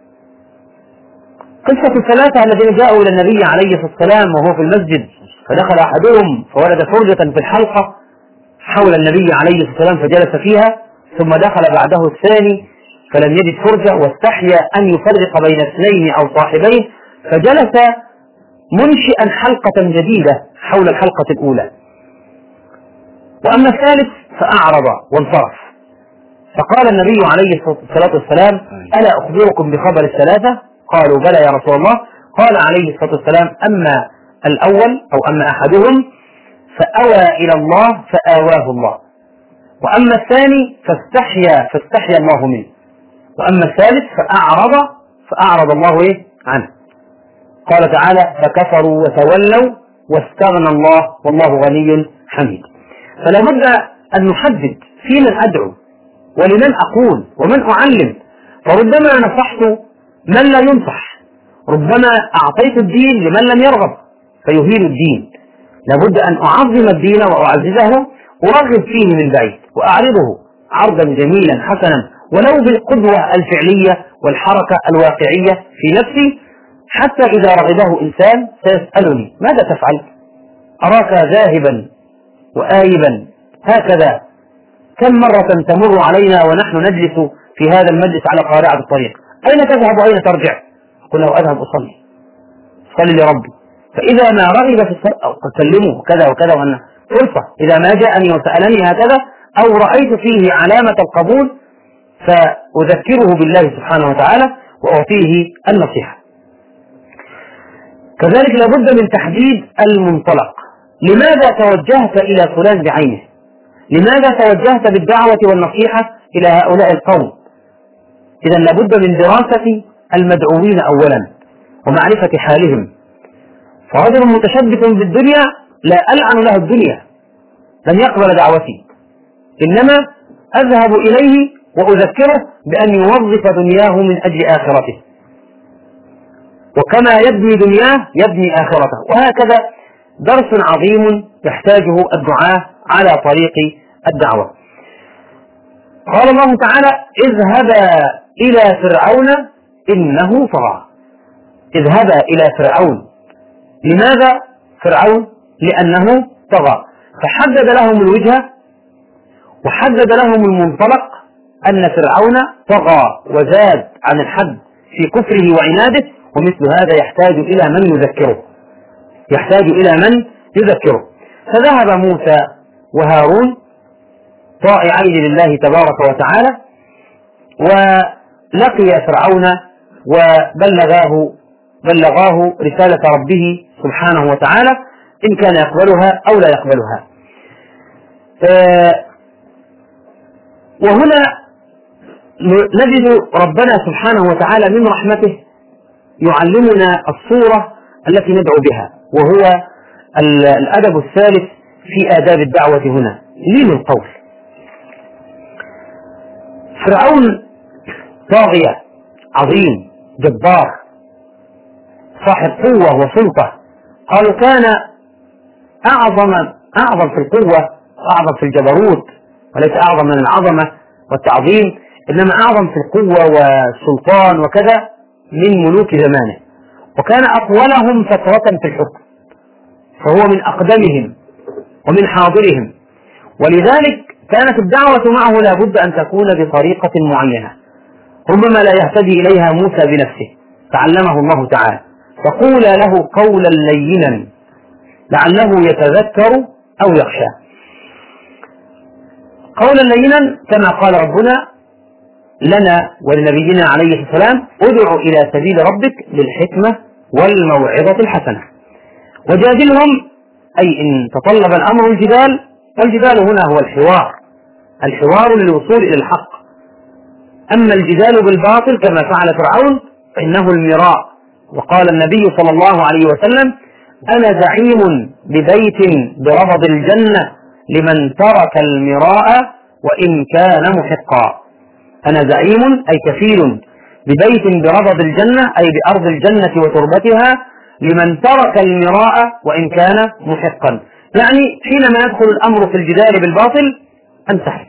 الثلاثة الذين جاءوا إلى النبي عليه الصلاة والسلام وهو في المسجد، فدخل أحدهم فولد فرجة في الحلقة حول النبي عليه الصلاة والسلام فجلس فيها، ثم دخل بعده الثاني فلم يجد فرجة واستحيا أن يفرق بين اثنين أو صاحبين فجلس منشئا حلقة جديدة حول الحلقة الأولى. وأما الثالث فأعرض وانصرف، فقال النبي عليه الصلاة والسلام ألا أخبركم بخبر الثلاثة؟ قالوا بلى يا رسول الله. قال عليه الصلاة والسلام أما الأول أو أما أحدهم فأوى إلى الله فآواه الله، وأما الثاني فاستحيا فاستحيا الله منه، وأما الثالث فأعرض فأعرض الله إيه عنه. قال تعالى فكفروا وتولوا واستغنى الله والله غني حميد. فلا بد أن نحدد في من أدعو ولمن أقول ومن أعلم، فربما نصحت من لا ينصح، ربما أعطيت الدين لمن لم يرغب فيهين الدين، لابد أن أعظم الدين وأعززه، أرغب فيه من بعيد وأعرضه عرضا جميلا حسنا ولو بالقدوة الفعلية والحركة الواقعية في نفسي، حتى إذا رغبه إنسان سيسألني ماذا تفعل؟ أراك ذاهبا وآيبا هكذا، كم مرة تمر علينا ونحن نجلس في هذا المجلس على قارعة الطريق، أين تذهب وأين ترجع؟ أقول له أذهب أصلي صلي لربي. فإذا ما رغب في الصلاة أكلمه كذا وكذا، وأنا فرصة إذا ما جاءني وسألني هكذا أو رأيت فيه علامة القبول فأذكره بالله سبحانه وتعالى وأعطيه النصيحة. كذلك لابد من تحديد المنطلق، لماذا توجهت إلى فلان بعينه؟ لماذا توجهت بالدعوة والنصيحة إلى هؤلاء القوم؟ إذا لابد من دراسة المدعوين أولا ومعرفة حالهم. فرجل متشبث بالدنيا لا ألعن له الدنيا، لن يقبل دعوتي، إنما أذهب إليه وأذكره بأن يوظف دنياه من أجل آخرته، وكما يبني دنياه يبني آخرته، وهكذا درس عظيم يحتاجه الدعاة على طريق الدعوة. قال الله تعالى اذهبا إلى فرعون إنه طغى. اذهبا إلى فرعون، لماذا فرعون؟ لأنه طغى، فحدد لهم الوجهة وحدد لهم المنطلق أن فرعون طغى وزاد عن الحد في كفره وعناده، ومثل هذا يحتاج إلى من يذكره يحتاج إلى من يذكره فذهب موسى وهارون طائعين لله تبارك وتعالى ولقي فرعون وبلغاه بلغاه رسالة ربه سبحانه وتعالى إن كان يقبلها أو لا يقبلها. وهنا نجد ربنا سبحانه وتعالى من رحمته يعلمنا الصورة التي ندعو بها، وهو الأدب الثالث في آداب الدعوة هنا، لين القول. فرعون طاغية عظيم جبار صاحب قوة وسلطة، قالوا كان أعظم أعظم في القوة وأعظم في الجبروت، وليس أعظم من العظمة والتعظيم، إنما أعظم في القوة والسلطان وكذا من ملوك زمانه، وكان أطولهم فترة في الحكم، فهو من أقدمهم ومن حاضرهم، ولذلك كانت الدعوة معه لا بد أن تكون بطريقة معينة ربما لا يهتدي إليها موسى بنفسه، فعلمه الله تعالى، فقول له قولا لينا لعله يتذكر أو يخشى. قولا لينا كما قال ربنا لنا ولنبينا عليه السلام ادع إلى سبيل ربك بالحكمة والموعظة الحسنة وجادلهم، أي إن تطلب الأمر الجدال، والجدال هنا هو الحوار الحوار للوصول إلى الحق. أما الجدال بالباطل كما فعل فرعون فإنه المراء، وقال النبي صلى الله عليه وسلم أنا زعيم ببيت بربض الجنة لمن ترك المراء وإن كان محقا. أنا زعيم أي كفيل ببيت بربض الجنة أي بأرض الجنة وتربتها لمن ترك المراء وإن كان محقا، يعني حينما يدخل الأمر في الجدال بالباطل أنسحب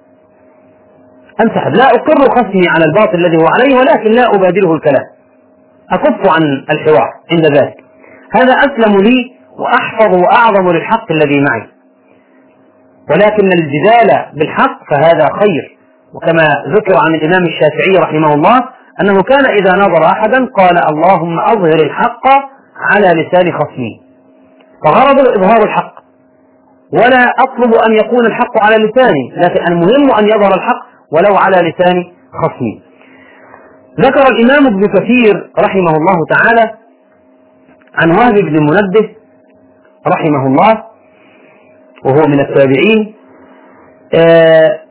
أنسحب لا أقر خصمي على الباطل الذي هو عليه، ولكن لا أبادله الكلام، أكف عن الحوار عند ذلك، هذا أسلم لي وأحفظ وأعظم للحق الذي معي. ولكن الجدال بالحق فهذا خير، وكما ذكر عن الإمام الشافعي رحمه الله أنه كان إذا نظر أحدا قال اللهم أظهر الحق على لسان خصمي، فغرض إظهار الحق، ولا أطلب أن يكون الحق على لساني، لكن المهم أن يظهر الحق ولو على لسان خصمي. ذكر الإمام ابن كثير رحمه الله تعالى عن وهب بن منبه رحمه الله وهو من التابعين آه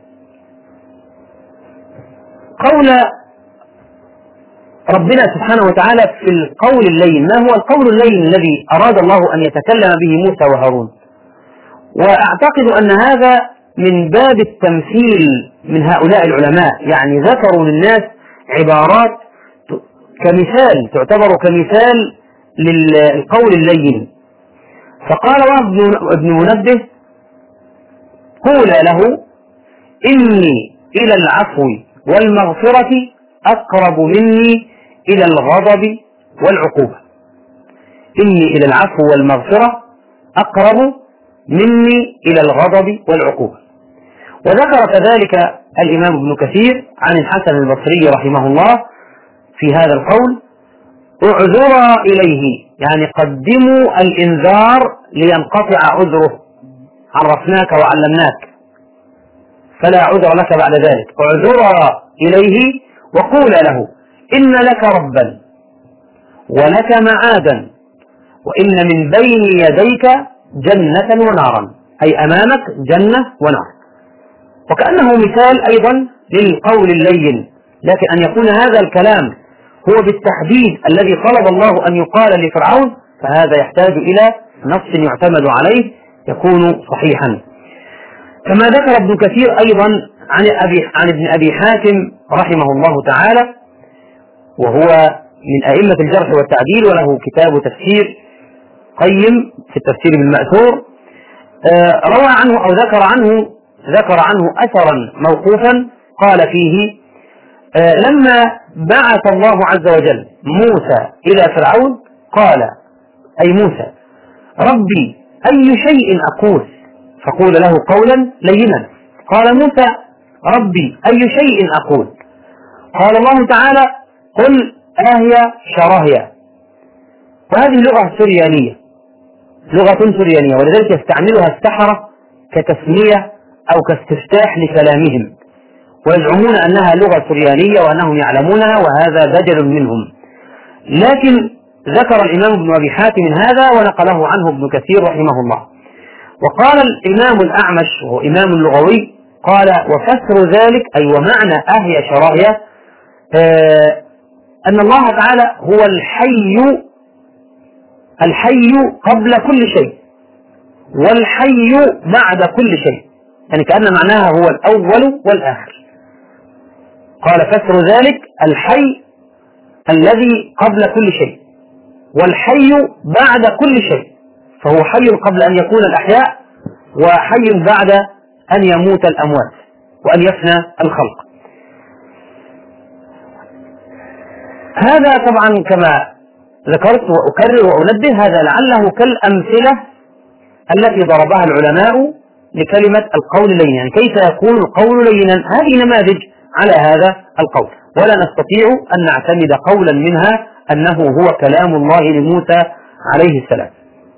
قول ربنا سبحانه وتعالى في القول اللين. ما هو القول اللين الذي أراد الله أن يتكلم به موسى وهارون؟ وأعتقد أن هذا من باب التمثيل من هؤلاء العلماء، يعني ذكروا للناس عبارات كمثال تعتبر كمثال للقول اللين. فقال ابن منبه: قول له إني إلى العفو والمغفرة أقرب مني إلى الغضب والعقوبة. إني إلى العفو والمغفرة أقرب مني إلى الغضب والعقوبة. وذكر كذلك الإمام ابن كثير عن الحسن البصري رحمه الله في هذا القول: اعذرا إليه، يعني قدموا الإنذار لينقطع عذره، عرفناك وعلمناك فلا عذر لك بعد ذلك. اعذرا إليه وقول له إن لك ربا ولك معادا، وإن من بين يديك جنة ونارا، أي أمامك جنة ونار. وكأنه مثال أيضا للقول اللين، لكن أن يكون هذا الكلام هو بالتحديد الذي طلب الله أن يقال لفرعون فهذا يحتاج إلى نص يعتمد عليه يكون صحيحا. كما ذكر ابن كثير أيضا عن, أبي عن ابن أبي حاتم رحمه الله تعالى، وهو من أئمة الجرح والتعديل وله كتاب تفسير قيم في التفسير بالمأثور، روى عنه أو ذكر عنه ذكر عنه أثرا موقوفا قال فيه: لما بعث الله عز وجل موسى إلى فرعون قال أي موسى: ربي أي شيء أقول؟ فقول له قولا لينا. قال موسى: ربي أي شيء أقول؟ قال الله تعالى: قل آهي شراهية. وهذه لغة سريانية، لغة سريانية، ولذلك يستعملها السحرة كتسمية أو كاستفتاح لكلامهم، ويزعمون أنها لغة سريانية وأنهم يعلمونها، وهذا دجل منهم. لكن ذكر الإمام ابن أبي حاتم هذا ونقله عنه ابن كثير رحمه الله. وقال الإمام الأعمش وهو إمام لغوي قال: وفسر ذلك أي ومعنى أهي شراهية آه أن الله تعالى هو الحي الحي قبل كل شيء والحي بعد كل شيء، يعني كأن معناها هو الأول والآخر. قال: فسر ذلك الحي الذي قبل كل شيء والحي بعد كل شيء، فهو حي قبل أن يكون الأحياء وحي بعد أن يموت الأموات وأن يفنى الخلق. هذا طبعا كما ذكرت وأكرر وأنبه، هذا لعله كالأمثلة التي ضربها العلماء لكلمة القول لينا، يعني كيف يكون القول لينا. هذه نماذج على هذا القول، ولا نستطيع أن نعتمد قولا منها أنه هو كلام الله لموسى عليه السلام.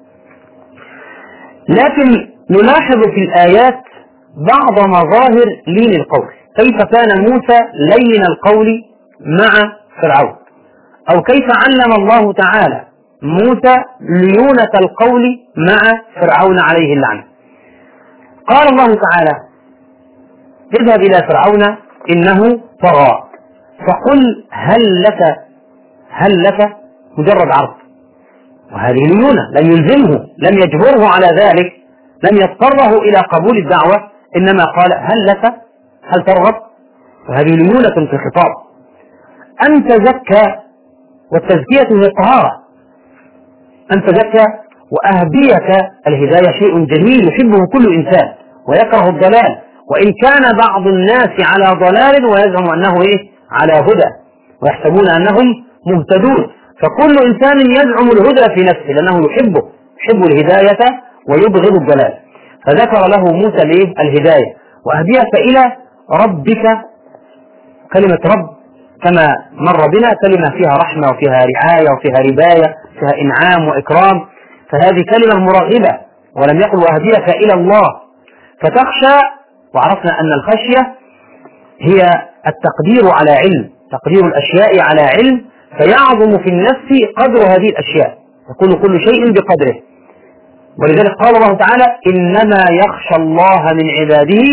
لكن نلاحظ في الآيات بعض مظاهر لين القول، كيف كان موسى لين القول مع فرعون، أو كيف علم الله تعالى موسى ليونة القول مع فرعون عليه اللعنة. قال الله تعالى: اذهب إلى فرعون إنه طغى فقل هل لك هل لك مجرد عرض، وهذه ليونة، لم يلزمه، لم يجبره على ذلك، لم يضطره إلى قبول الدعوة، إنما قال هل لك، هل ترغب، وهذه ليونة في الخطاب. أن تزكى، والتزكية هي الطهارة، أن تزكى وأهديك الهداية شيء جميل يحبه كل إنسان ويكره الضلال، وإن كان بعض الناس على ضلال ويزعم أنه إيه؟ على هدى، ويحسبون أنهم مهتدون. فكل إنسان يزعم الهدى في نفسه لأنه يحبه، يحب الهداية ويبغض الضلال. فذكر له موسى ليه؟ الهداية، وأهديك إلى ربك. كلمة رب كما مر بنا كلمة فيها رحمة وفيها رعاية وفيها رباية، فيها إنعام وإكرام، فهذه كلمة مرغبة، ولم يقل وأهديك إلى الله فتخشى. وعرفنا أن الخشية هي التقدير على علم، تقدير الأشياء على علم، فيعظم في النفس قدر هذه الأشياء، يكون كل شيء بقدره. ولذلك قال الله تعالى: إنما يخشى الله من عباده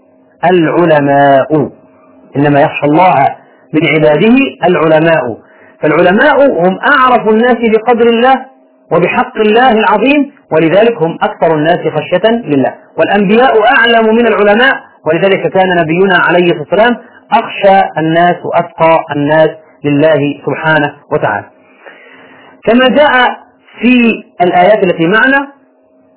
العلماء، إنما يخشى الله من عباده العلماء. فالعلماء هم أعرف الناس بقدر الله وبحق الله العظيم، ولذلك هم أكثر الناس خشية لله. والأنبياء أعلم من العلماء، ولذلك كان نبينا عليه الصلاة والسلام أخشى الناس وأتقى الناس لله سبحانه وتعالى. كما جاء في الآيات التي معنا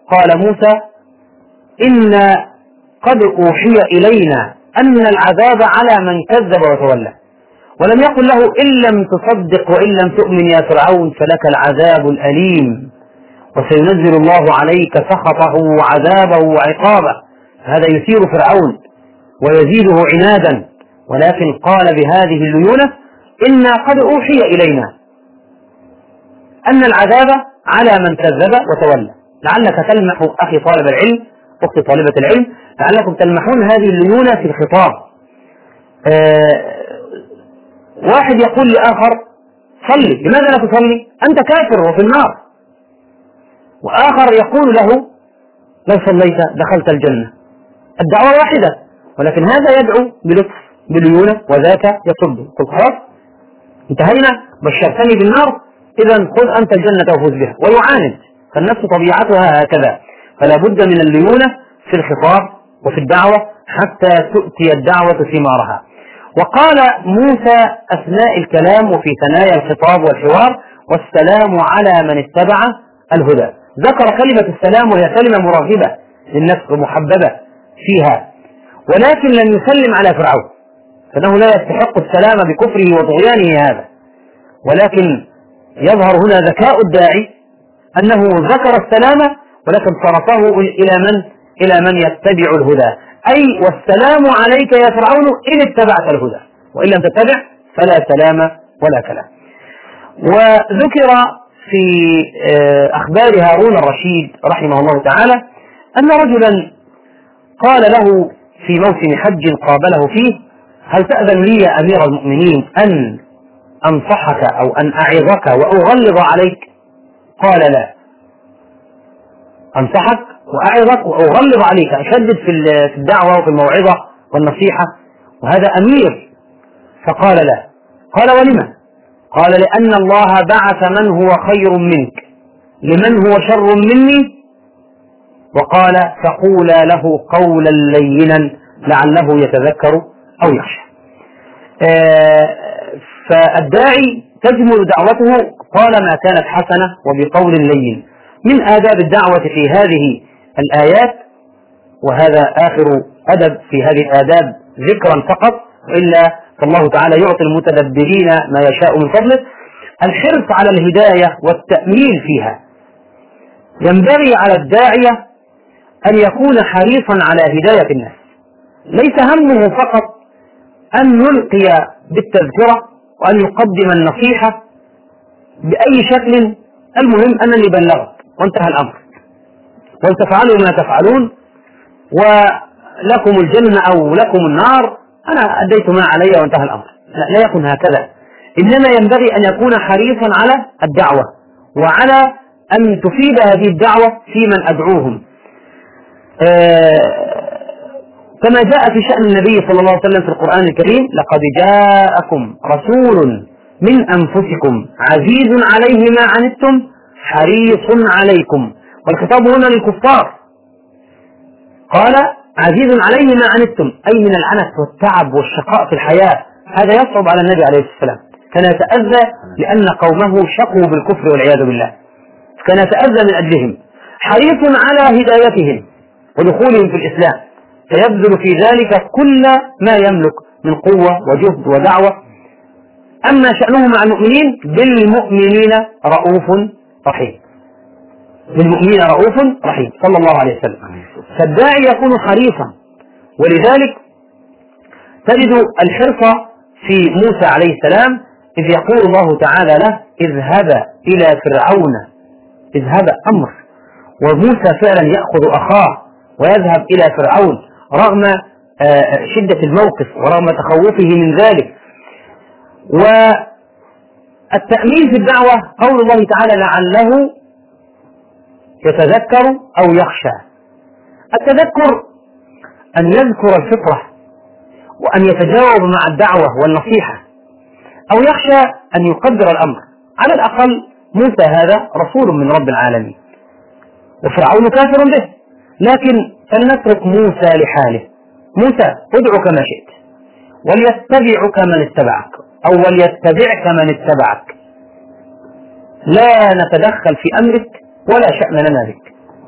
قال موسى إن قد أوحي إلينا أن العذاب على من كذب وتولى، ولم يقل له إن لم تصدق وإن لم تؤمن يا فرعون فلك العذاب الأليم وسينزل الله عليك سخطه وعذابه وعقابه. هذا يثير فرعون ويزيده عنادا، ولكن قال بهذه الليونة إنا قد أوحي إلينا أن العذاب على من كذب وتولى. لعلك تلمح أخي طالب العلم، أختي طالبة العلم، لعلكم تلمحون هذه الليونة في الخطاب. آه واحد يقول لآخر صلي، لماذا لا تصلي؟ أنت كافر وفي النار. وآخر يقول له لو صليت دخلت الجنة. الدعوة واحدة، ولكن هذا يدعو بلطف بليونة وذاك يصد. قل خلاص انتهينا، بشرتني بالنار، إذا خذ أنت الجنة وفوز بها، ويعاند. فالنفس طبيعتها هكذا، فلا بد من الليونة في الخطاب وفي الدعوة حتى تؤتي الدعوة ثمارها. وقال موسى أثناء الكلام وفي ثنايا الخطاب والحوار: والسلام على من اتبع الهدى. ذكر كلمة السلام وهي كلمة مرغبة للنفس ومحببة فيها، ولكن لم يسلم على فرعون، فإنه لا يستحق السلام بكفره وطغيانه هذا. ولكن يظهر هنا ذكاء الداعي أنه ذكر السلام ولكن صرفه إلى من إلى من يتبع الهدى، أي والسلام عليك يا فرعون إن اتبعت الهدى، وإن لم تتبع فلا سلام ولا كلام. وذكر في أخبار هارون الرشيد رحمه الله تعالى أن رجلا قال له في موسم حج قابله فيه: هل تأذن لي يا أمير المؤمنين أن أنصحك أو أن أعظك وأغلظ عليك؟ قال: لا، أنصحك وأعظك وأغلظ عليك، أشدد في الدعوة وفي الموعظة والنصيحة، وهذا أمير. فقال: لا. قال: ولما؟ قال: لأن الله بعث من هو خير منك لمن هو شر مني، وقال: فقولا له قولا لينا لعله يتذكر أو يخشى. آه فالداعي تجمل دعوته طالما كانت حسنة وبقول لين. من آداب الدعوة في هذه الآيات، وهذا آخر أدب في هذه الآداب ذكرا فقط، إلا فالله تعالى يعطي المتدبرين ما يشاء من فضله، الحرص على الهداية والتأمين فيها. ينبغي على الداعية أن يكون حريصا على هداية الناس، ليس همه فقط أن يلقي بالتذكرة وأن يقدم النصيحة بأي شكل، المهم أنني بلغت وانتهى الأمر، ولتفعلوا ما تفعلون ولكم الجنة أو لكم النار، أنا أديت ما علي وانتهى الأمر. لا, لا يكون هكذا، إنما ينبغي أن يكون حريصا على الدعوة وعلى أن تفيد هذه الدعوة في من أدعوهم. آه كما جاء في شأن النبي صلى الله عليه وسلم في القرآن الكريم: لقد جاءكم رسول من أنفسكم عزيز عليه ما عنتم حريص عليكم. والخطاب هنا للكفار، قال: عزيز عليه ما عنتم، أي من العنت والتعب والشقاء في الحياة، هذا يصعب على النبي عليه السلام، كان يتأذى لأن قومه شقوا بالكفر والعياذ بالله، كان يتأذى من أجلهم، حريص على هدايتهم ودخولهم في الإسلام، فيبذل في ذلك كل ما يملك من قوة وجهد ودعوة. أما شأنه مع المؤمنين: بالمؤمنين رؤوف رحيم، بالمؤمنين رؤوف رحيم صلى الله عليه وسلم. فالداعي يكون حريصا، ولذلك تجد الحرص في موسى عليه السلام إذ يقول الله تعالى له: اذهب إلى فرعون، اذهب أمر، وموسى فعلا يأخذ أخاه ويذهب إلى فرعون رغم شدة الموقف ورغم تخوفه من ذلك. والتأمين في الدعوة قول الله تعالى: لعله يتذكر أو يخشى. التذكر أن يذكر الفطرة وأن يتجاوب مع الدعوة والنصيحة، أو يخشى أن يقدر الأمر. على الأقل موسى هذا رسول من رب العالمين وفرعون كافر به، لكن فلنترك موسى لحاله. موسى ادعو كما شئت وليتبعك من اتبعك، أو وليتبعك من اتبعك، لا نتدخل في أمرك ولا شأن لنا بك.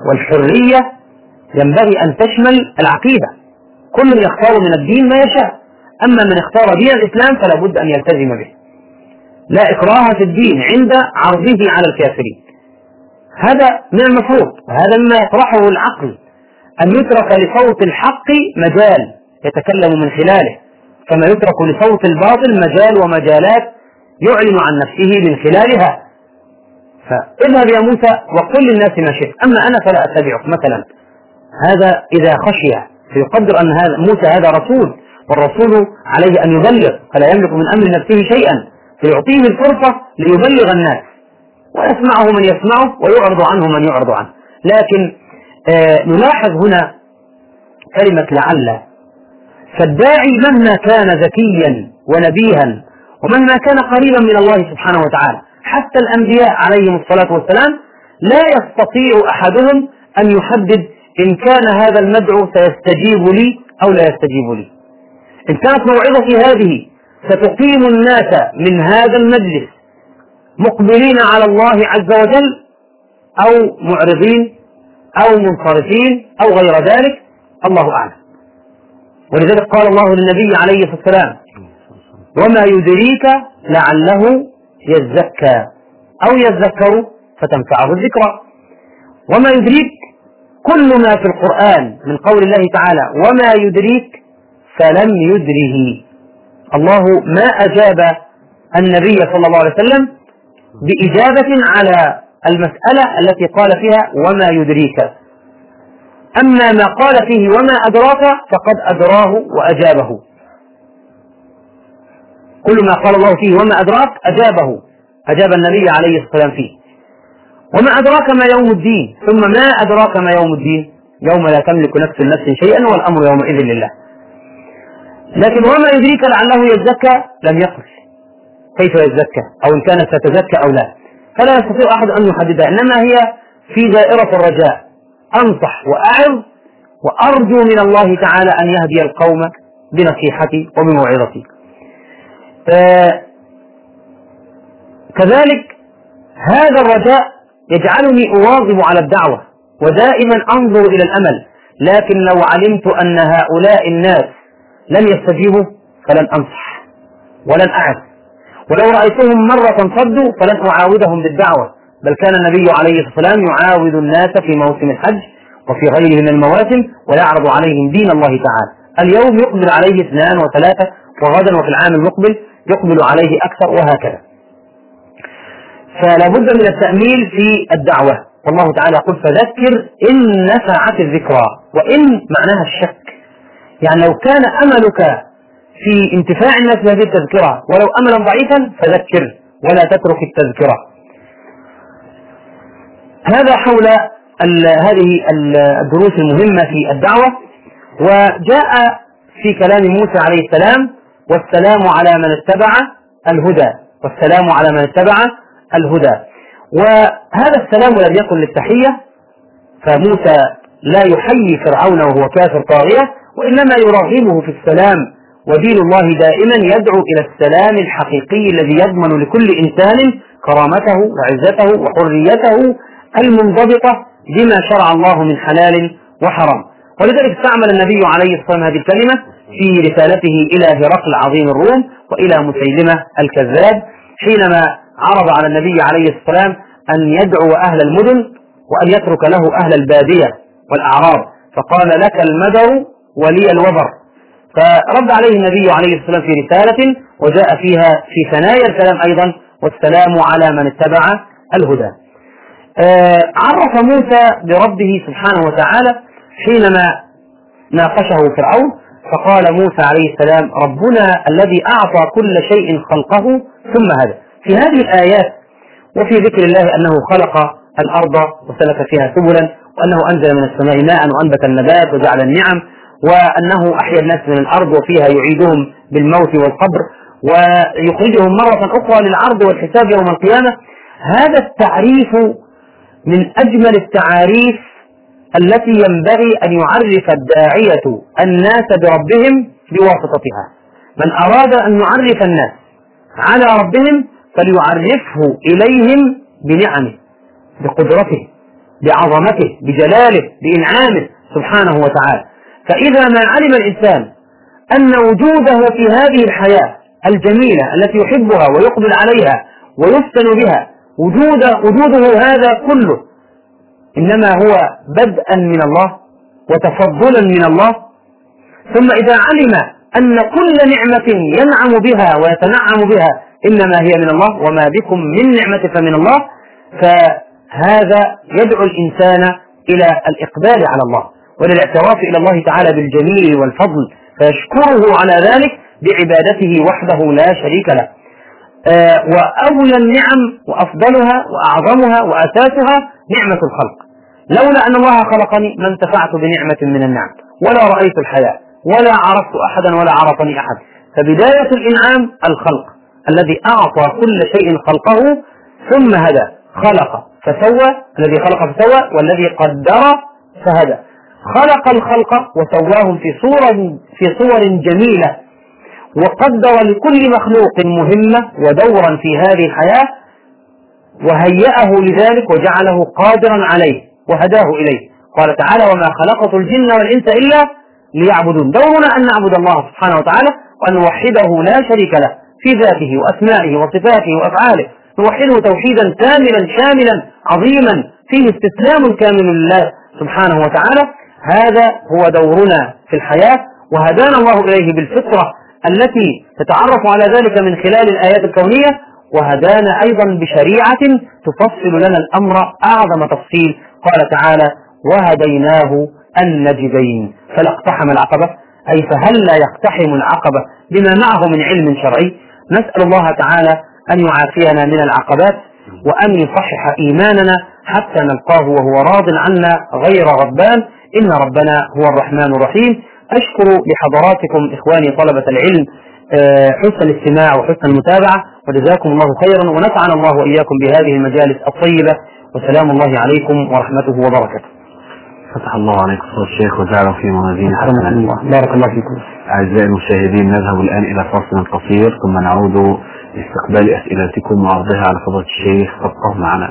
والحرية ينبغي أن تشمل العقيدة، كل يختار من الدين ما يشاء، أما من اختار دين الإسلام فلا بد أن يلتزم به، لا إكراه في الدين عند عرضه على الكافرين. هذا من المفروض، وهذا مما يطرحه العقل، أن يترك لصوت الحق مجال يتكلم من خلاله، كما يترك لصوت الباطل مجال ومجالات يعلن عن نفسه من خلالها. فاذهب يا موسى وقل للناس ما شئت، أما أنا فلا أتبعك مثلا. هذا إذا خشي، فيقدر أن هذا موسى هذا رسول، والرسول عليه أن يبلغ، فلا يملك من أمر نفسه شيئا، فيعطيه الفرصة ليبلغ الناس، ويسمعه من يسمعه ويعرض عنه من يعرض عنه. لكن آه نلاحظ هنا كلمة لعل، فالداعي مهما كان ذكيا ونبيها ومهما كان قريبا من الله سبحانه وتعالى، حتى الأنبياء عليهم الصلاة والسلام لا يستطيع أحدهم أن يحدد إن كان هذا المدعو سيستجيب لي أو لا يستجيب لي. إن كانت موعظتي هذه ستقيم الناس من هذا المجلس مقبلين على الله عز وجل أو معرضين أو منصرفين أو غير ذلك، الله أعلم. ولذلك قال الله للنبي عليه الصلاة والسلام: وما يدريك لعله يزكى أو يذكر فتنفعه الذكرى. وما يدريك، كل ما في القرآن من قول الله تعالى وما يدريك فلم يدره. الله ما أجاب النبي صلى الله عليه وسلم بإجابة على المسألة التي قال فيها وما يدريك، أما ما قال فيه وما أدراك فقد أدراه وأجابه. كل ما قال الله فيه وما أدراك أجابه، أجاب النبي عليه الصلاة والسلام فيه. وما أدراك ما يوم الدين، ثم ما أدراك ما يوم الدين، يوم لا تملك نفس لنفس شيئا والأمر يومئذ لله. لكن وما يدريك لعله يزكى لم يقل كيف يزكى أو إن كانت ستزكى أو لا، فلا يستطيع أحد أن يحددها، إنما هي في دائرة الرجاء، أنصح وأعظ وأرجو من الله تعالى أن يهدي القوم بنصيحتي وبموعظتي. آه كذلك هذا الرجاء يجعلني أواظب على الدعوة ودائما أنظر إلى الأمل، لكن لو علمت أن هؤلاء الناس لن يستجيبوا فلن أنصح ولن أعظ، ولو رأيتهم مرة صدوا فلن أعاودهم بالدعوة، بل كان النبي عليه الصلاة والسلام يعاود الناس في موسم الحج وفي غيره من المواسم ويعرض عليهم دين الله تعالى. اليوم يقبل عليه اثنان وثلاثة، وغدا وفي العام المقبل يقبل عليه أكثر، وهكذا. فلا بد من التأميل في الدعوة، والله تعالى يقول فذكر إن نفعت الذكرى، وإن معناها الشك، يعني لو كان أملك في انتفاع الناس بهذه التذكرة ولو أملا ضعيفا فذكر ولا تترك التذكرة. هذا حول هذه الدروس المهمة في الدعوة. وجاء في كلام موسى عليه السلام والسلام على من اتبع الهدى، والسلام على من اتبع الهدى، وهذا السلام لم يكن للتحية، فموسى لا يحيي فرعون وهو كافر طاغية، وإنما يرغبه في السلام، ودين الله دائما يدعو إلى السلام الحقيقي الذي يضمن لكل إنسان كرامته وعزته وحريته المنضبطة بما شرع الله من حلال وحرام. ولذلك استعمل النبي عليه الصلاة والسلام هذه الكلمة في رسالته إلى هرقل عظيم الروم وإلى مسيلمة الكذاب، حينما عرض على النبي عليه الصلاة والسلام أن يدعو أهل المدن وأن يترك له أهل البادية والأعراب، فقال لك المدر ولي الوبر. فرد عليه النبي عليه الصلاة والسلام في رسالة وجاء فيها في ثنايا الكلام أيضا والسلام على من اتبع الهدى. آه عرف موسى بربه سبحانه وتعالى حينما ناقشه فرعون، فقال موسى عليه السلام ربنا الذي أعطى كل شيء خلقه ثم هدى. في هذه الآيات وفي ذكر الله أنه خلق الأرض وسلك فيها سبلا، وأنه أنزل من السماء ماء وأنبت النبات وجعل النعم، وأنه أحيا الناس من الأرض وفيها يعيدهم بالموت والقبر ويخرجهم مرة أخرى للعرض والحساب يوم القيامة. هذا التعريف من أجمل التعاريف التي ينبغي أن يعرف الداعية الناس بربهم بواسطتها. من أراد أن يعرف الناس على ربهم فليعرفه إليهم بنعمه، بقدرته، بعظمته بجلاله بإنعامه سبحانه وتعالى. فإذا ما علم الإنسان أن وجوده في هذه الحياة الجميلة التي يحبها ويقبل عليها ويفتن بها، وجود وجوده هذا كله إنما هو بدءا من الله وتفضلا من الله، ثم إذا علم أن كل نعمة ينعم بها ويتنعم بها إنما هي من الله، وما بكم من نعمة فمن الله، فهذا يدعو الإنسان إلى الإقبال على الله وللاعتراف إلى الله تعالى بالجميل والفضل، فيشكره على ذلك بعبادته وحده لا شريك له. آه وأولى النعم وأفضلها وأعظمها وأساسها نعمة الخلق. لولا أن الله خلقني ما انتفعت بنعمة من النعم ولا رأيت الحياة ولا عرفت أحدا ولا عرفني أحد. فبداية الإنعام الخلق الذي أعطى كل شيء خلقه ثم هدى، خلق فسوى، الذي خلق فسوى والذي قدر فهدى. خلق الخلق وسواهم في صور في صور جميلة، وقدر لكل مخلوق مهمة ودورا في هذه الحياة، وهيأه لذلك وجعله قادرا عليه وهداه إليه. قال تعالى: وما خلقت الجن والإنس إلا ليعبدون. دورنا أن نعبد الله سبحانه وتعالى وأن نوحده لا شريك له في ذاته وأسمائه وصفاته وأفعاله، نوحده توحيدا كاملا شاملا عظيما فيه استسلام كامل لله سبحانه وتعالى. هذا هو دورنا في الحياة، وهدانا الله إليه بالفطرة التي تتعرف على ذلك من خلال الآيات الكونية، وهدانا أيضا بشريعة تفصل لنا الأمر أعظم تفصيل. قال تعالى: وهديناه النجدين فلا اقتحم العقبة، أي فهل لا يقتحم العقبة بما معه من علم شرعي. نسأل الله تعالى أن يعافينا من العقبات وأن يصحح إيماننا حتى نلقاه وهو راض عنا غير غضبان، إن ربنا هو الرحمن الرحيم. أشكر لحضراتكم إخواني طلبة العلم حسن الاستماع وحسن المتابعة، وجزاكم الله خيرا، ونفعنا الله وإياكم بهذه المجالس الطيبة، وسلام الله عليكم ورحمته وبركاته. فتح الله عليكم فضل الشيخ وجعله في موازين حسنات. بارك الله فيكم. أعزائي المشاهدين، نذهب الآن إلى فاصل قصير ثم نعود لاستقبال أسئلتكم وعرضها على فضل الشيخ. فابقوا معنا.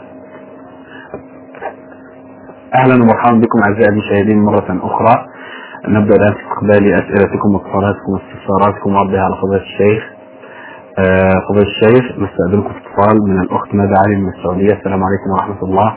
أهلا ومرحبا بكم أعزائي المشاهدين مرة أخرى. نبدأ الآن في استقبال أسئلتكم واتصالاتكم واستفساراتكم وعرضها على فضل الشيخ. آه فضل الشيخ، نستقبلكم اتصال من الأخت ندى علي من السعودية. السلام عليكم ورحمة الله.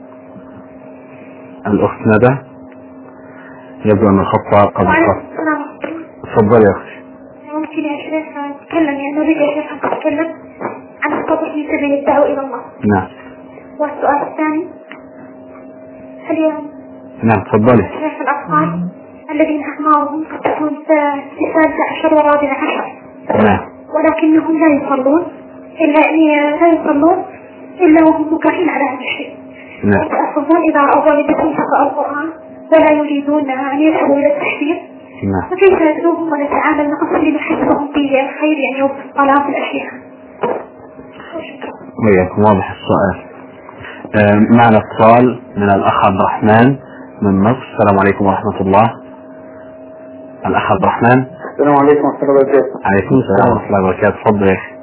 الأخت ندى، يبدو أن الخط قد انقطع. تفضل يا أختي. ممكن يا شيخ أتكلم، يعني أريد يا شيخ أن أتكلم عن الصبر في سبيل الدعوة إلى الله. نعم. والسؤال الثاني: اليوم نعم تفضلي. شيخ الأطفال الذين أعمارهم قد تكون في الثالثة عشر ورابعة عشر، نعم، ولكنهم لا يصلون إلا لا يصلون إلا وهم مكافئين على هذا الشيء. نعم. يتأسفون إذا رأوا والدتهم تقرأ القرآن ولا يريدون أن يذهبوا إلى التحفيظ. نعم. فكيف ندعوهم ونتعامل معهم لنحسبهم بالخير يعني وبالصلاة في الأشياء؟ وياكم واضح السؤال. آه معنا اتصال من الأخ عبد الرحمن من مصر. السلام عليكم ورحمة الله. الأخ عبد الرحمن. السلام عليكم ورحمة الله وبركاته. عليكم السلام ورحمة الله وبركاته. تفضل يا أخي.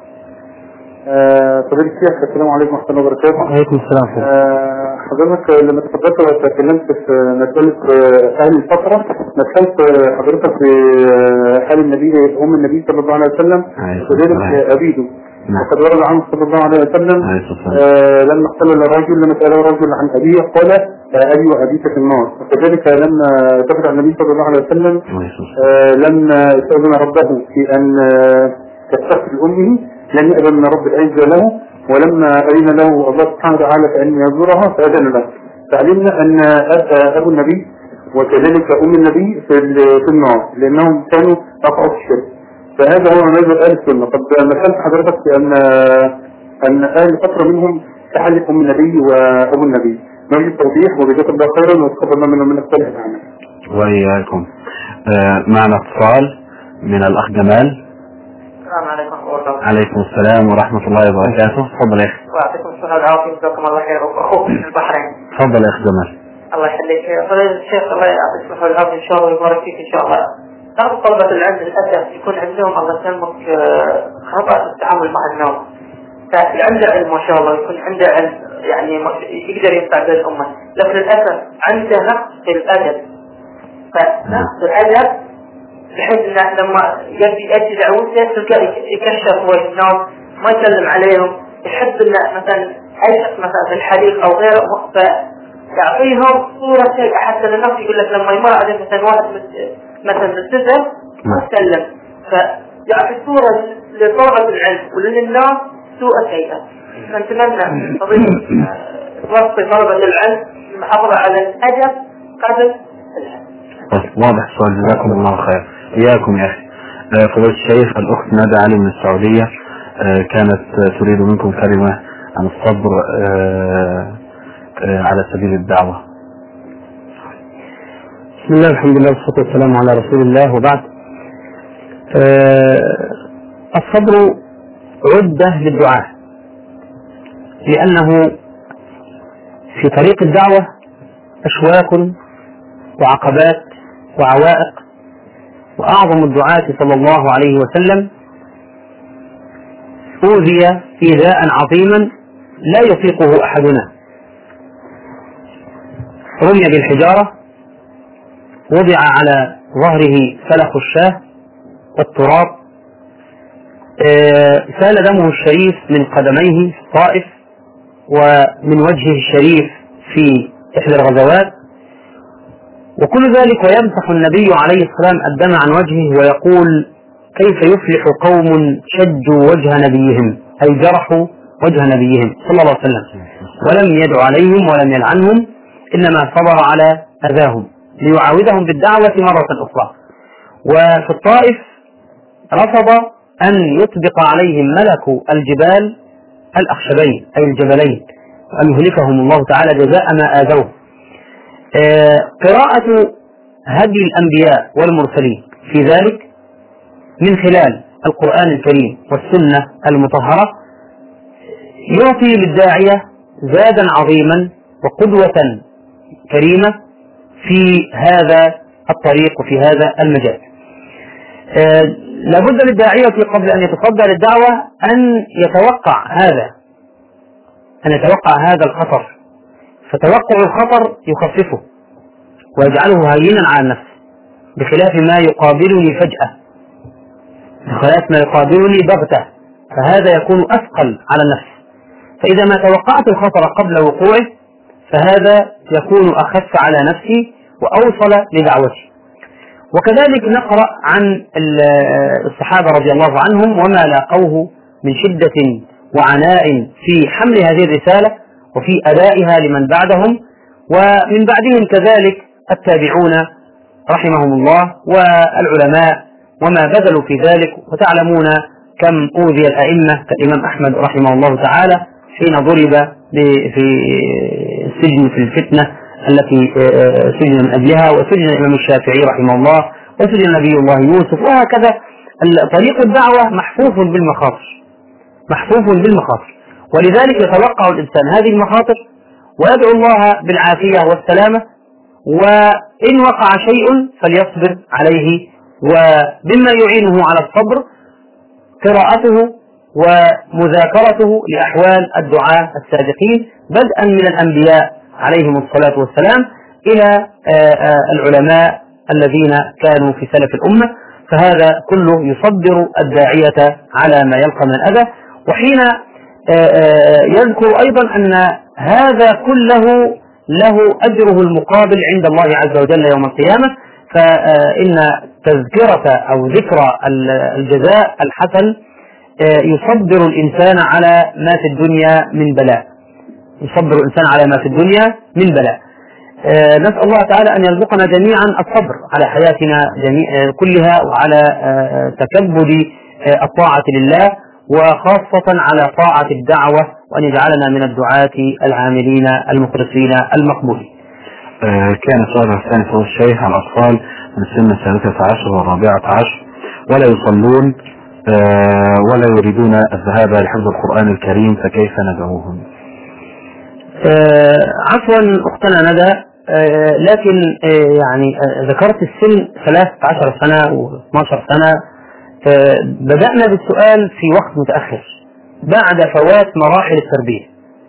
فضيلة الشيخ السلام عليكم ورحمة الله وبركاته. وعليكم السلام. آه حضرتك لما تفضلت وتكلمت في مسألة أهل الفترة، مثلت حضرتك في حال النبي أم النبي صلى الله عليه وسلم وذلك أبيده. وقد ورد عنه صلى الله عليه وسلم آه لما اختلل الرجل لما سأله الرجل عن أبيه قال أبي وأبيك في النار. وكذلك لما تفرع النبي صلى الله عليه وسلم آه لما استأذن ربه في أن تستغفر لأمه لم يأذن من رب العزة له، ولما أذن له الله سبحانه وتعالى فأن يزورها فأذن له. فعلمنا أن أبو النبي وكذلك أم النبي في النار لأنهم كانوا وقعوا في الشرك. فهذا هو مذهب أهل السنة. قد مثلت حضرتك بأن أن أهل فترة منهم تحلف أم النبي وأبو النبي. نرجو التوضيح وجزاك الله خيرا وتقبلنا منهم من الصالح معنا. وإياكم. آه معنا اتصال من الأخ جمال. السلام عليكم ورحمة الله وبركاته. عليكم السلام ورحمة الله وبركاته. تفضل يا أخي. ويعطيكم الصحة والعافية وجزاكم الله خير. أخوك من البحرين. تفضل يا أخي جمال. الله يخليك. فضيلة الشيخ الله يعطيك الصحة والعافية إن شاء الله ويبارك فيك إن شاء الله. بعض طلبة العلم للأسف يكون عندهم الله يسلمك خطأ في التعامل مع النوم. فعنده علم ما شاء الله، يكون عنده علم يعني يقدر ينفع بالأمة، لكن للأسف عنده نقص في الأدب. فنقص الأدب بحيث إنه لما يبي يأتي دعوته تلقى يكشف وجه الناس، ما يسلم عليهم، يحب إنه مثلا عيشق مثلا في الحديق أو غيره، فيعطيهم صورة سيئة حتى للناس يقول لك لما يمر عليه مثلا واحد مثلا بالسجن ما يسلم، فيعطي صورة لطلبة العلم وللناس سوء سيئة. فنتمنى فضيلة وصف طلبة العلم المحافظة على الأدب قبل العلم. واضح السؤال، جزاكم الله خير. إياكم يا أخي. فضيلة الشيخ، الأخت ندى علي من السعودية كانت تريد منكم كلمة عن الصبر على سبيل الدعوة. بسم الله الحمد لله والصلاة والسلام على رسول الله، وبعد. الصبر عدة للدعاء، لأنه في طريق الدعوة أشواك وعقبات وعوائق، وأعظم الدعاة صلى الله عليه وسلم أوذي إيذاء عظيما لا يطيقه أحدنا، رمي بالحجارة، وضع على ظهره فلق الشاه والتراب، سال دمه الشريف من قدميه في الطائف ومن وجهه الشريف في إحدى الغزوات، وكل ذلك ويمسح النبي عليه السلام الدم عن وجهه ويقول: كيف يفلح قوم شجوا وجه نبيهم، أي جرحوا وجه نبيهم صلى الله عليه وسلم، ولم يدع عليهم ولم يلعنهم، إنما صبر على أذاهم ليعاودهم بالدعوة مرة أخرى. وفي الطائف رفض أن يطبق عليهم ملك الجبال الأخشبين أي الجبلين، وأن يهلكهم الله تعالى جزاء ما آذوه. آه قراءة هدي الأنبياء والمرسلين في ذلك من خلال القرآن الكريم والسنة المطهرة يعطي للداعية زادا عظيما وقدوة كريمة في هذا الطريق وفي هذا المجال. آه لابد للداعية قبل أن يتصدى للدعوة أن يتوقع هذا أن يتوقع هذا الخطر، فتوقع الخطر يخففه ويجعله هينا على النفس، بخلاف ما يقابلني فجأة، بخلاف ما يقابلني بغتة، فهذا يكون أثقل على النفس. فإذا ما توقعت الخطر قبل وقوعه فهذا يكون أخف على نفسي وأوصل لدعوتي. وكذلك نقرأ عن الصحابة رضي الله عنهم وما لاقوه من شدة وعناء في حمل هذه الرسالة وفي أدائها لمن بعدهم، ومن بعدهم كذلك التابعون رحمهم الله والعلماء وما بذلوا في ذلك. وتعلمون كم أوذي الأئمة كالإمام أحمد رحمه الله تعالى حين ضرب في السجن في الفتنة التي سجن من أجلها، وسجن الإمام الشافعي رحمه الله، وسجن نبي الله يوسف، وهكذا. طريق الدعوة محفوف بالمخاطر، محفوف بالمخاطر، ولذلك يتوقع الإنسان هذه المخاطر ويدعو الله بالعافية والسلامة، وإن وقع شيء فليصبر عليه. ومما يعينه على الصبر قراءته ومذاكرته لأحوال الدعاة السابقين، بدءا من الأنبياء عليهم الصلاة والسلام إلى العلماء الذين كانوا في سلف الأمة، فهذا كله يصبر الداعية على ما يلقى من الأذى. وحين يذكر أيضا أن هذا كله له أجره المقابل عند الله عز وجل يوم القيامة، فإن تذكرة أو ذكرى الجزاء الحسن يصبر الإنسان على ما في الدنيا من بلاء، يصبر الإنسان على ما في الدنيا من بلاء. نسأل الله تعالى أن يرزقنا جميعا الصبر على حياتنا جميع كلها، وعلى تكبد الطاعة لله، وخاصة على طاعة الدعوة، وأن يجعلنا من الدعاة العاملين المخلصين المقبولين. كان سؤال الثاني فهو الشيخ عن الأطفال من سن الثالثة عشر والرابعة عشر ولا يصلون ولا يريدون الذهاب لحفظ القرآن الكريم، فكيف ندعوهم؟ عفوا أختنا ندى، لكن يعني ذكرت السن ثلاثة عشر سنة و اثناشر سنة، بدأنا بالسؤال في وقت متأخر، بعد فوات مراحل التربية،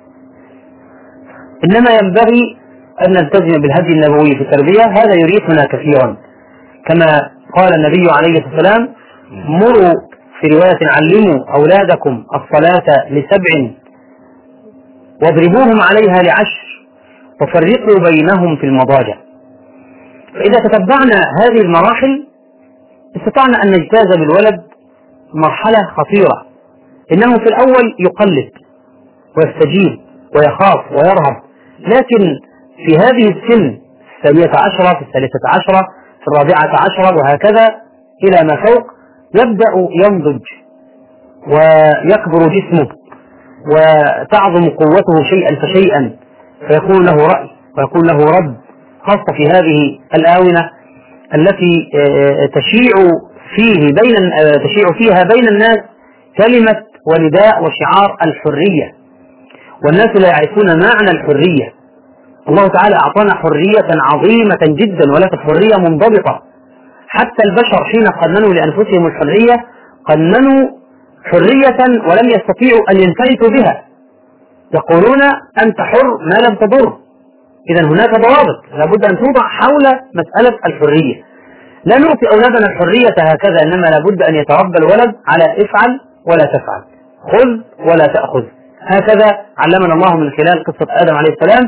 إنما ينبغي أن نلتزم بالهدي النبوي في التربية. هذا يريحنا كثيرا، كما قال النبي عليه الصلاة والسلام: مروا في رواية علموا أولادكم الصلاة لسبع واضربوهم عليها لعشر وفرقوا بينهم في المضاجع. فإذا تتبعنا هذه المراحل استطعنا أن نجتاز بالولد مرحلة خطيرة. إنه في الأول يقلد ويستجيب ويخاف ويرهب، لكن في هذه السن الثانية عشرة، في الثالثة عشرة، في الرابعة عشرة، وهكذا إلى ما فوق، يبدأ ينضج ويكبر جسمه وتعظم قوته شيئا فشيئا، فيكون له رأي ويكون له رد، خاصة في هذه الآونة التي تشيع فيه بين تشيع فيها بين الناس كلمة ونداء وشعار الحرية، والناس لا يعرفون معنى الحرية. الله تعالى أعطانا حرية عظيمة جدا، ولكن حرية منضبطة. حتى البشر حين قننوا لأنفسهم الحرية قننوا حرية ولم يستطيعوا أن ينفلتوا بها، يقولون أنت حر ما لم تضر. إذا هناك ضوابط لابد أن توضع حول مسألة الحرية. لا نعطي أولادنا الحرية هكذا، إنما لابد أن يتربى الولد على افعل ولا تفعل، خذ ولا تأخذ. هكذا علمنا الله من خلال قصة آدم عليه السلام: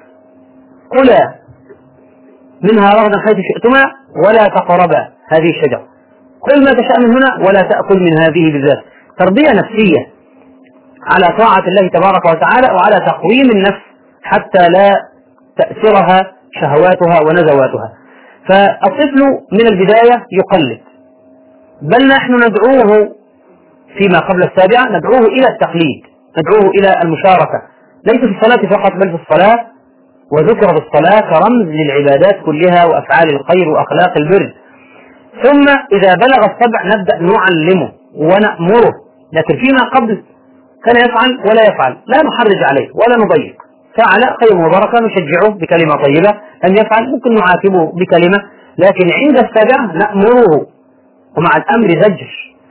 كلا منها رغدا حيث شئتما ولا تقربا هذه الشجرة، كل ما تشاء من هنا ولا تأكل من هذه بالذات. تربية نفسية على طاعة الله تبارك وتعالى وعلى تقويم النفس حتى لا تأثرها شهواتها ونزواتها. فالطفل من البداية يقلد، بل نحن ندعوه فيما قبل السابعة ندعوه إلى التقليد، ندعوه إلى المشاركة، ليس في الصلاة فقط بل في الصلاة، وذكر بالصلاة كرمز للعبادات كلها وأفعال الخير وأخلاق البر. ثم إذا بلغ السبع نبدأ نعلمه ونأمره، لكن فيما قبل كان يفعل ولا يفعل لا نحرج عليه ولا نضيق، فعل خير وبركة نشجعه بكلمة طيبة، لم يفعل ممكن نعاتبه بكلمة، لكن عند السبع نأمره، ومع الأمر زجر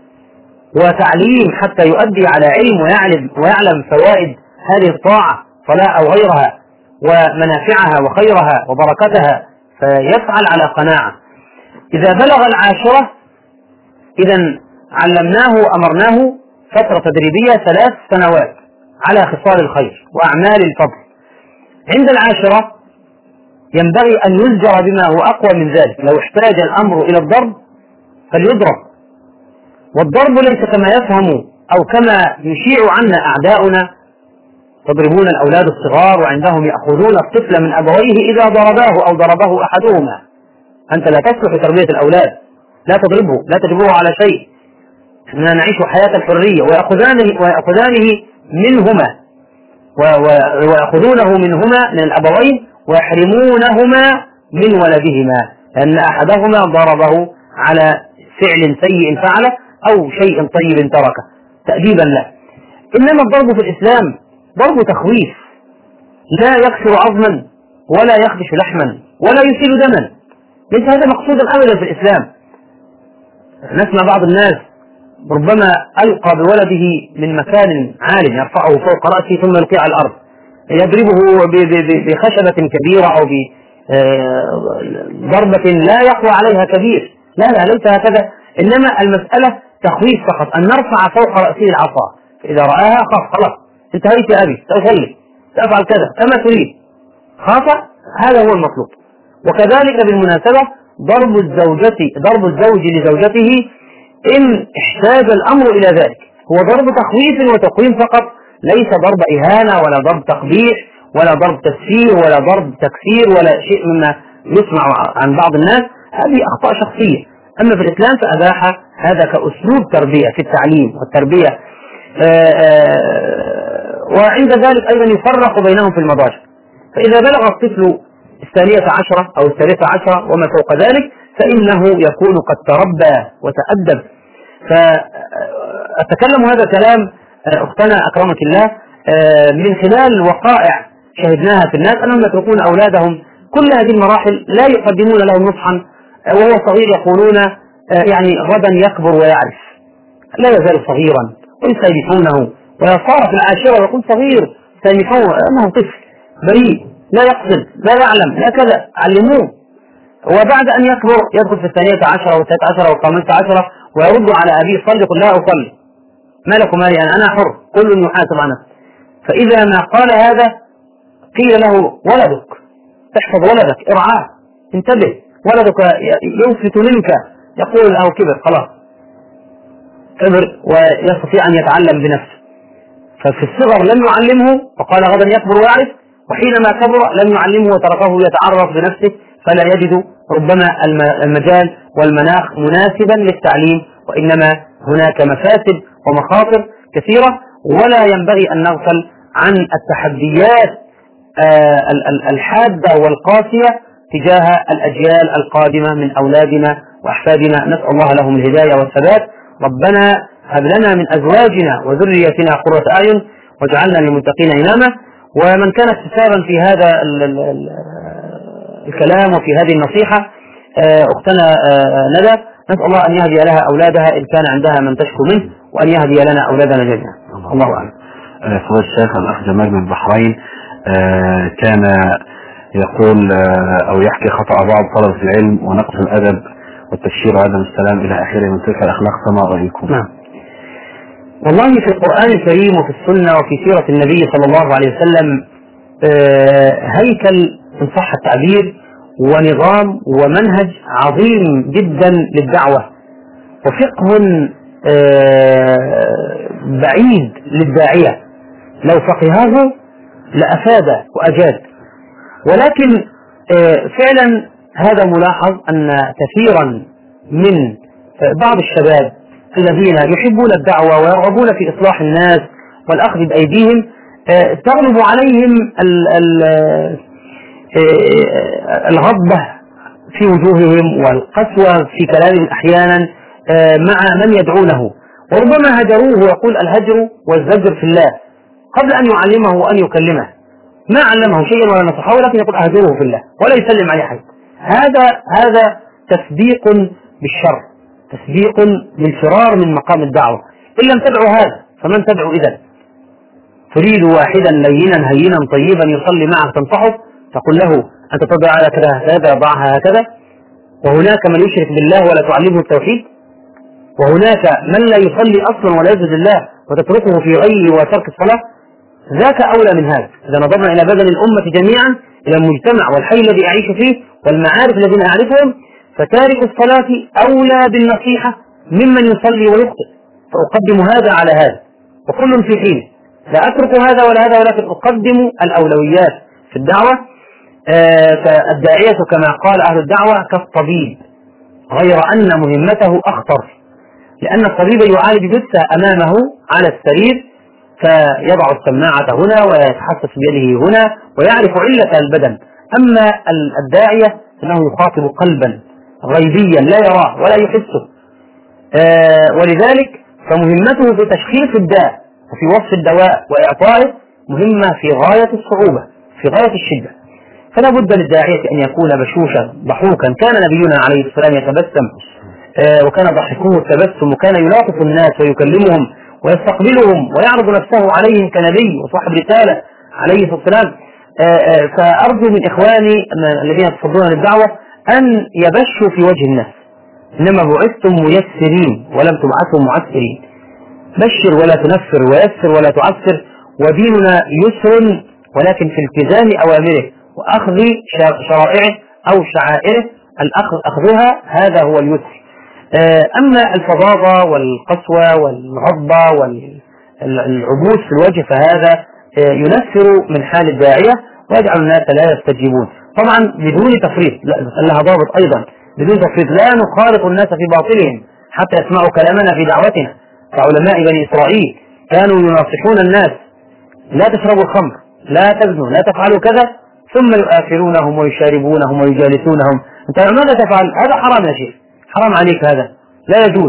وتعليم حتى يؤدي على علم ويعلم, ويعلم فوائد هذه الطاعة صلاة أو غيرها ومنافعها وخيرها وبركتها، فيفعل على قناعة. إذا بلغ العاشرة إذا علمناه وأمرناه فترة تدريبية ثلاث سنوات على خصال الخير وأعمال الفضل. عند العاشرة ينبغي أن يزجر بما هو أقوى من ذلك، لو احتاج الأمر إلى الضرب فليضرب، والضرب ليس كما يفهم أو كما يشيع عنا أعداؤنا، تضربون الأولاد الصغار وعندهم يأخذون الطفل من أبويه إذا ضرباه أو ضربه أحدهما. أنت لا تصلح لتربية الأولاد، لا تضربه، لا تجبره على شيء، إحنا نعيش حياة الحرية، ويأخذانه, ويأخذانه منهما ويأخذونه منهما من الأبوين ويحرمونهما من ولدهما، لأن أحدهما ضربه على فعل سيء فعله أو شيء طيب تركه تأديبا له. إنما الضرب في الإسلام ضرب تخويف، لا يكسر عظما ولا يخدش لحما ولا يسيل دما، ليس هذا مقصودا أبدا في الإسلام. نسمع بعض الناس ربما ألقى بولده من مكان عال يرفعه فوق رأسه ثم يلقيه على الأرض، يضربه بخشبة كبيرة أو بضربة لا يقوى عليها كبير. لا لا ليس هكذا، إنما المسألة تخويف فقط، أن نرفع فوق رأسه العصا، فإذا رآها خاف خلاص انتهيت يا أبي، سأصلي سأفعل كذا كما تريد، خاف. هذا هو المطلوب. وكذلك بالمناسبة ضرب الزوجة ضرب الزوج لزوجته إن احتاج الأمر إلى ذلك هو ضرب تخويف وتقويم فقط، ليس ضرب إهانة ولا ضرب تقبيح ولا ضرب تسفير ولا ضرب تكسير ولا شيء مما يسمع عن بعض الناس. هذه أخطاء شخصية. أما في الإسلام فأباح هذا كأسلوب تربية في التعليم والتربية. آآ آآ وعند ذلك أيضا يفرق بينهم في المضاجع. فإذا بلغ الطفل الثانية عشرة أو الثالثة عشرة وما فوق ذلك فإنه يكون قد تربى وتأدب. فأتكلم هذا الكلام أختنا أكرمك الله من خلال وقائع شهدناها في الناس، أنهم يتركون أولادهم كل هذه المراحل لا يقدمون لهم نصحا، وهو صغير يقولون يعني غدا يكبر ويعرف، لا يزال صغيرا، ويسيبونه ويصار في العاشرة ويقول صغير سامحوه أنه طفل بريء لا يقصد لا يعلم لا كذا، علموه. وبعد أن يكبر يدخل في الثانية عشرة والثالثة عشرة والخامسة عشرة ويرد على أبيه صلي يقول لا أصلي، ما لكم مالي أنا أنا حر، كل يحاسب عنه. فإذا ما قال هذا قيل له ولدك احفظ ولدك ارعاه انتبه، ولدك يوفت منك، يقول له كبر خلاص كبر ويستطيع أن يتعلم بنفسه. ففي الصغر لم يعلمه وقال غدا يكبر ويعرف، وحينما كبر لم يعلمه وتركه يتعرف بنفسه، فلا يجد ربما المجال والمناخ مناسبا للتعليم، وإنما هناك مفاسد ومخاطر كثيرة. ولا ينبغي أن نغفل عن التحديات الحادة والقاسية تجاه الأجيال القادمة من أولادنا وأحفادنا. نسأل الله لهم الهداية والثبات. ربنا هب لنا من أزواجنا وذريتنا قرة أعين واجعلنا للمتقين إماما. ومن كان استفسارا في هذا الكلام وفي هذه النصيحة أختنا ندى، نسأل الله أن يهدي لها أولادها إن كان عندها من تشكو منه، وأن يهدي لنا أولادنا جميعا. الله أعلم. فضل الشيخ الأخ جمال من البحرين كان يقول أو يحكي خطأ بعض طلبة العلم ونقص الأدب والتشهير وعدم السلام إلى آخره من تلك الأخلاق، فما رأيكم؟ نعم. والله في القرآن الكريم وفي السنة وفي سيرة النبي صلى الله عليه وسلم هيكل إن صح التعبير ونظام ومنهج عظيم جدا للدعوة، وفقه بعيد للداعية لو فقهه لأفاد وأجاد. ولكن فعلا هذا ملاحظ أن كثيرا من بعض الشباب الذين يحبون الدعوة ويرغبون في إصلاح الناس والأخذ بأيديهم تغلب عليهم الغضبة في وجوههم والقسوة في كلامهم أحيانا مع من يدعونه، وربما هجروه. ويقول الهجر والزجر في الله قبل أن يعلمه وأن يكلمه، ما علمه شيئا ولا نصحه، ولكن يقول أهجره في الله ولا يسلم عليه حد. هذا هذا تصديق بالشر، تصديق بالفرار من مقام الدعوة. إن لم تدعو هذا فمن تدعو إذن؟ تريد واحدا لينا هينا طيبا يصلي معه تنصحه، تقول له أنت تضع على كذا هكذا ضعها هكذا، وهناك من يشرك بالله ولا تعلمه التوحيد، وهناك من لا يصلي أصلا ولا يسجد لله وتتركه في غيه وترك الصلاة. ذاك أولى من هذا. إذا نظرنا إلى بدن الأمة جميعا، إلى المجتمع والحي الذي أعيش فيه والمعارف الذين أعرفهم، فتارك الصلاة أولى بالنصيحة ممن يصلي ويخطئ. فأقدم هذا على هذا وكل في حين، لا أترك هذا ولا هذا، ولكن أقدم الأولويات في الدعوة. آه فالداعية كما قال أهل الدعوة كالطبيب، غير أن مهمته أخطر، لأن الطبيب يعالج جثة أمامه على السرير فيضع السماعة هنا ويتحسس بيده هنا ويعرف علة البدن. أما الداعية فإنه يخاطب قلبا غيبيا لا يراه ولا يحسه، آه ولذلك فمهمته في تشخيص الداء وفي وصف الدواء وإعطائه مهمة في غاية الصعوبة في غاية الشدة. فلا بد للداعية أن يكون بشوشا ضحوكا. كان نبينا عليه السلام يتبسم، آه وكان ضحكه التبسم، وكان يلاطف الناس ويكلمهم ويستقبلهم ويعرض نفسه عليهم كنبي وصاحب رسالة عليه الصلاة والسلام. فأرجو من إخواني الذين يتصدون للدعوة أن يبشوا في وجه الناس. إنما بعثتم ميسرين ولم تبعثوا معسرين. بشر ولا تنفر، ويسر ولا تعسر، وديننا يسر ولكن في التزام أوامره وأخذ شرائعه أو شعائره، الأخذ أخذها هذا هو اليسر. أما الفظاظة والقسوة والغضبة والعبوس في الوجه فهذا ينفر من حال الداعية ويجعل الناس لا يستجيبون. طبعا بدون تفريط، لها ضابط أيضا، بدون تفريط، لا نخالط الناس في باطلهم حتى يسمعوا كلامنا في دعوتنا. فعلماء بني إسرائيل كانوا يناصحون الناس لا تشربوا الخمر، لا تزنوا، لا تفعلوا كذا، ثم يؤثرونهم ويشاربونهم ويجالسونهم. أنت ماذا تفعل؟ هذا حرام يا شيخ، حرام عليك، هذا لا يجوز.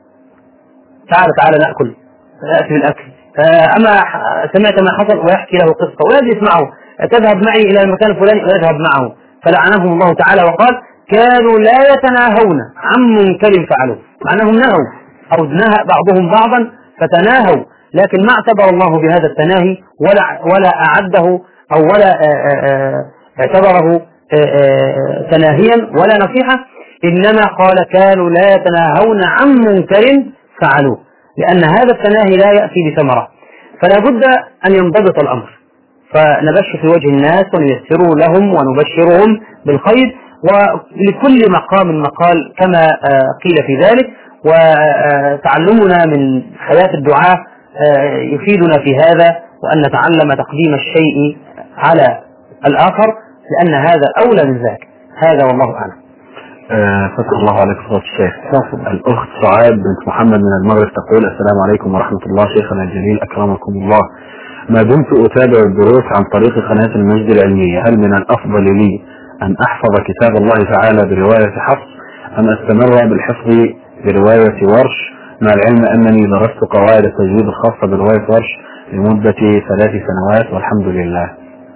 تعال تعال نأكل، نأتي بالأكل. أما سمعت ما حصل ويحكي له قصة ويجي يسمعه، تذهب معي إلى المكان الفلاني ويذهب معه. فلعنهم الله تعالى وقال كانوا لا يتناهون عن منكر فعلوا، مع أنهم نهوا أو نهى بعضهم بعضا فتناهوا، لكن ما اعتبر الله بهذا التناهي ولا ولا أعده أو ولا اعتبره تناهيا ولا نصيحة، إنما قال كانوا لا يتناهون عن منكر فعلوه، لأن هذا التناهي لا يأتي بثمرة، فلا بد أن ينضبط الأمر. فنبشر في وجه الناس ونيسره لهم ونبشرهم بالخير، ولكل مقام مقال كما قيل في ذلك. وتعلمنا من حياة الدعاء يفيدنا في هذا، وأن نتعلم تقديم الشيء على الآخر، لأن هذا أولى من ذاك. هذا والله أعلم. فتح الله عليك فضيلة الشيخ. الأخت سعاد بنت محمد من المغرب تقول: السلام عليكم ورحمة الله شيخنا الجليل أكرمكم الله. ما دمت أتابع الدروس عن طريق قناة المجد العلمية، هل من الأفضل لي أن أحفظ كتاب الله تعالى برواية حفص، أم أستمر بالحفظ برواية ورش، مع العلم أنني درست قواعد التجويد الخاصة برواية ورش لمدة ثلاث سنوات والحمد لله؟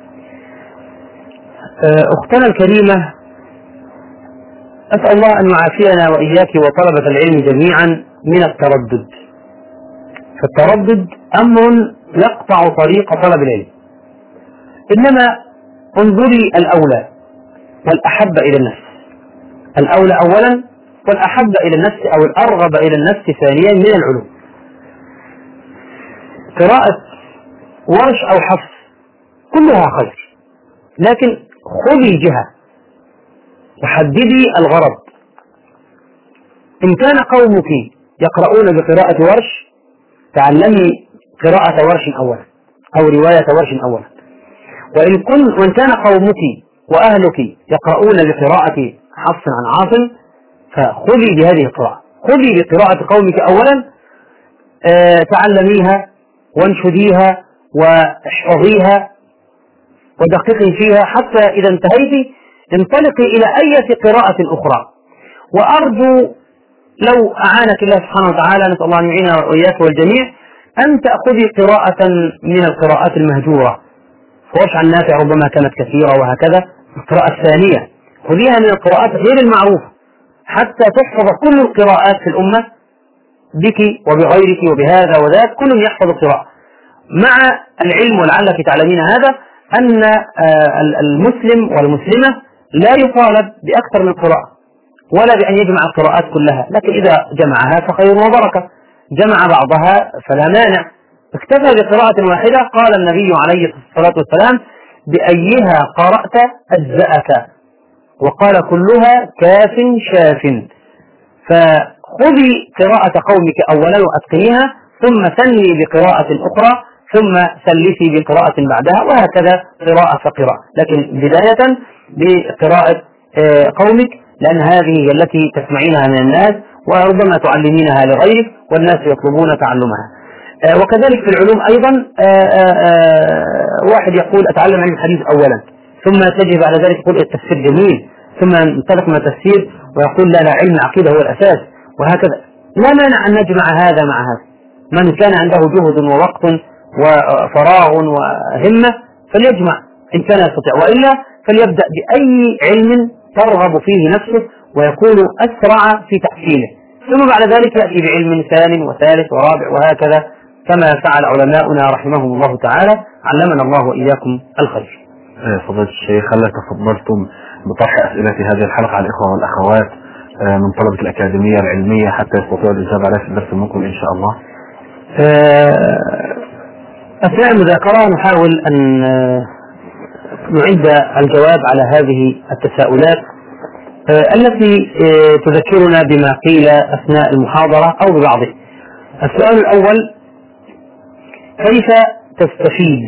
أختنا الكريمة، أسأل الله أن يعافينا وإياك وطلبة العلم جميعا من التردد، فالتردد أمر يقطع طريق طلب العلم. إنما انظري الأولى والأحب إلى النفس، الأولى أولا والأحب إلى النفس أو الأرغب إلى النفس ثانيا من العلوم. قراءة ورش أو حفص كلها خير، لكن خذي جهة وحددي الغرض. إن كان قومك يقرؤون بقراءة ورش، تعلمي قراءة ورش أولا أو رواية ورش أولا. وإن, كن وإن كان قومك وأهلك يقرؤون بقراءة حفص عن عاصم، فخذي بهذه القراءة، خذي بقراءة قومك أولا، آه تعلميها وانشديها واحفظيها ودققي فيها، حتى إذا انتهيت انطلقي إلى أي قراءة أخرى. وأرجو لو أعانك الله سبحانه وتعالى، نسأل الله أن يعيننا وإياك والجميع، أن تأخذي قراءة من القراءات المهجورة. فورش عن نافع ربما كانت كثيرة وهكذا. القراءة الثانية خذيها من القراءات غير المعروفة حتى تحفظ كل القراءات في الأمة بك وبغيرك وبهذا وذاك، كل يحفظ القراءة. مع العلم ولعلك تعلمين هذا، أن المسلم والمسلمة لا يطالب بأكثر من قراءة ولا بأن يجمع القراءات كلها، لكن إذا جمعها فخير وبركة، جمع بعضها فلا مانع. اكتفى بقراءة واحدة. قال النبي عليه الصلاة والسلام: بأيها قرأت أجزأك، وقال: كلها كاف شاف. فخذي قراءة قومك أولا وأتقنيها، ثم سلي بقراءة أخرى، ثم سلسي بقراءة بعدها، وهكذا قراءة فقراءة، لكن بداية بقراءة قومك، لأن هذه هي التي تسمعينها من الناس وربما تعلمينها لغيرك والناس يطلبون تعلمها. وكذلك في العلوم أيضا، واحد يقول أتعلم علم الحديث أولا، ثم تجي بعد ذلك يقول التفسير جميل، ثم انطلق من التفسير ويقول لا لا علم العقيدة هو الأساس، وهكذا. لا مانع أن نجمع هذا مع هذا. من كان عنده جهد ووقت وفراغ وهمة فليجمع إن كان يستطيع، وإلا فليبدأ بأي علم ترغب فيه نفسه ويكون أسرع في تحصيله، ثم بعد ذلك يأتي بعلم ثاني وثالث ورابع وهكذا، كما فعل علماؤنا رحمهم الله تعالى. علمنا الله وإياكم الخير. فضيلة الشيخ، هل تفضلتم بطرح أسئلة هذه الحلقة على الإخوة والأخوات من طلبة الأكاديمية العلمية حتى يستطيعوا الإجابة عليها في الدرس المقبل إن شاء الله؟ أثناء المذاكرة نحاول أن نعد الجواب على هذه التساؤلات التي تذكرنا بما قيل أثناء المحاضرة أو ببعضه. السؤال الأول: كيف تستفيد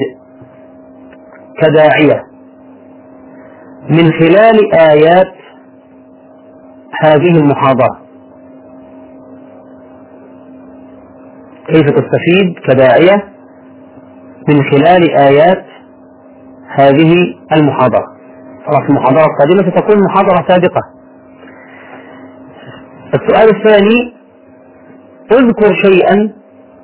كداعية من خلال آيات هذه المحاضرة؟ كيف تستفيد كداعية من خلال آيات هذه المحاضرة؟ خلاص المحاضرة القادمة ستكون محاضرة سابقة. السؤال الثاني: اذكر شيئا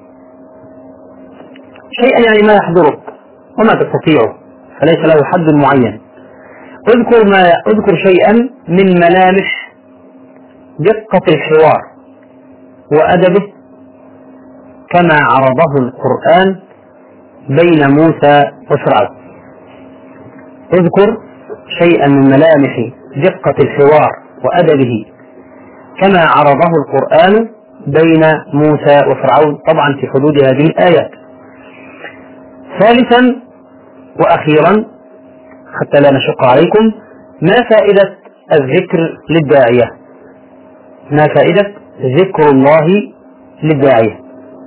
شيئا يعني ما يحضرك وما تستطيعه فليس له حد معين. اذكر ما اذكر شيئا من ملامح دقة الحوار وأدبه كما عرضه القرآن بين موسى وفرعون. اذكر شيئا من ملامح دقة الحوار وأدبه كما عرضه القرآن بين موسى وفرعون، طبعا في حدود هذه الآيات. ثالثا وأخيرا حتى لا نشق عليكم، ما فائدة الذكر للداعية؟ ما فائدة ذكر الله للداعية؟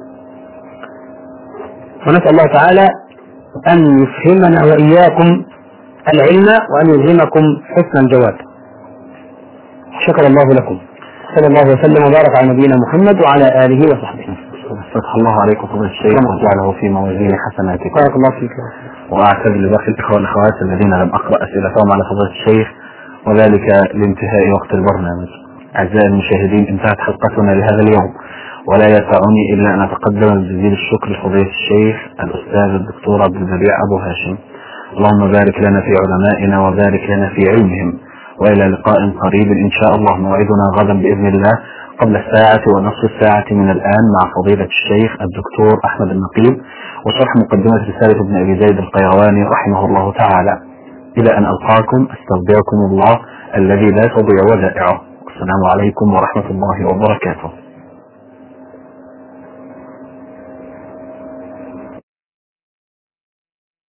ونسأل الله تعالى أن يفهمنا وإياكم العلم وأن يلهمكم حسن الجواب. شكر الله لكم. صلى الله وسلم وبارك على نبينا محمد وعلى آله وصحبه. فتح الله عليكم فضيلة الشيخ وجعله في موازين حسناتكم. بارك الله فيك. وأعتذر لباقي الإخوة والأخوات الذين لم أقرأ أسئلتهم على فضيلة الشيخ وذلك لانتهاء وقت البرنامج. أعزائي المشاهدين، انتهت حلقتنا لهذا اليوم، ولا يسعني إلا أن أتقدم بجزيل الشكر لفضيلة الشيخ الأستاذ الدكتور عبد البديع أبو هاشم. اللهم بارك لنا في علمائنا وبارك لنا في علمهم، وإلى لقاء قريب إن شاء الله. موعدنا غدا بإذن الله قبل الساعة ونصف الساعة من الآن مع فضيلة الشيخ الدكتور أحمد النقيب وشرح مقدمة رسالة ابن أبي زيد القيرواني رحمه الله تعالى. إلى أن ألقاكم أستودعكم الله الذي لا تضيع ودائعه. السلام عليكم ورحمة الله وبركاته.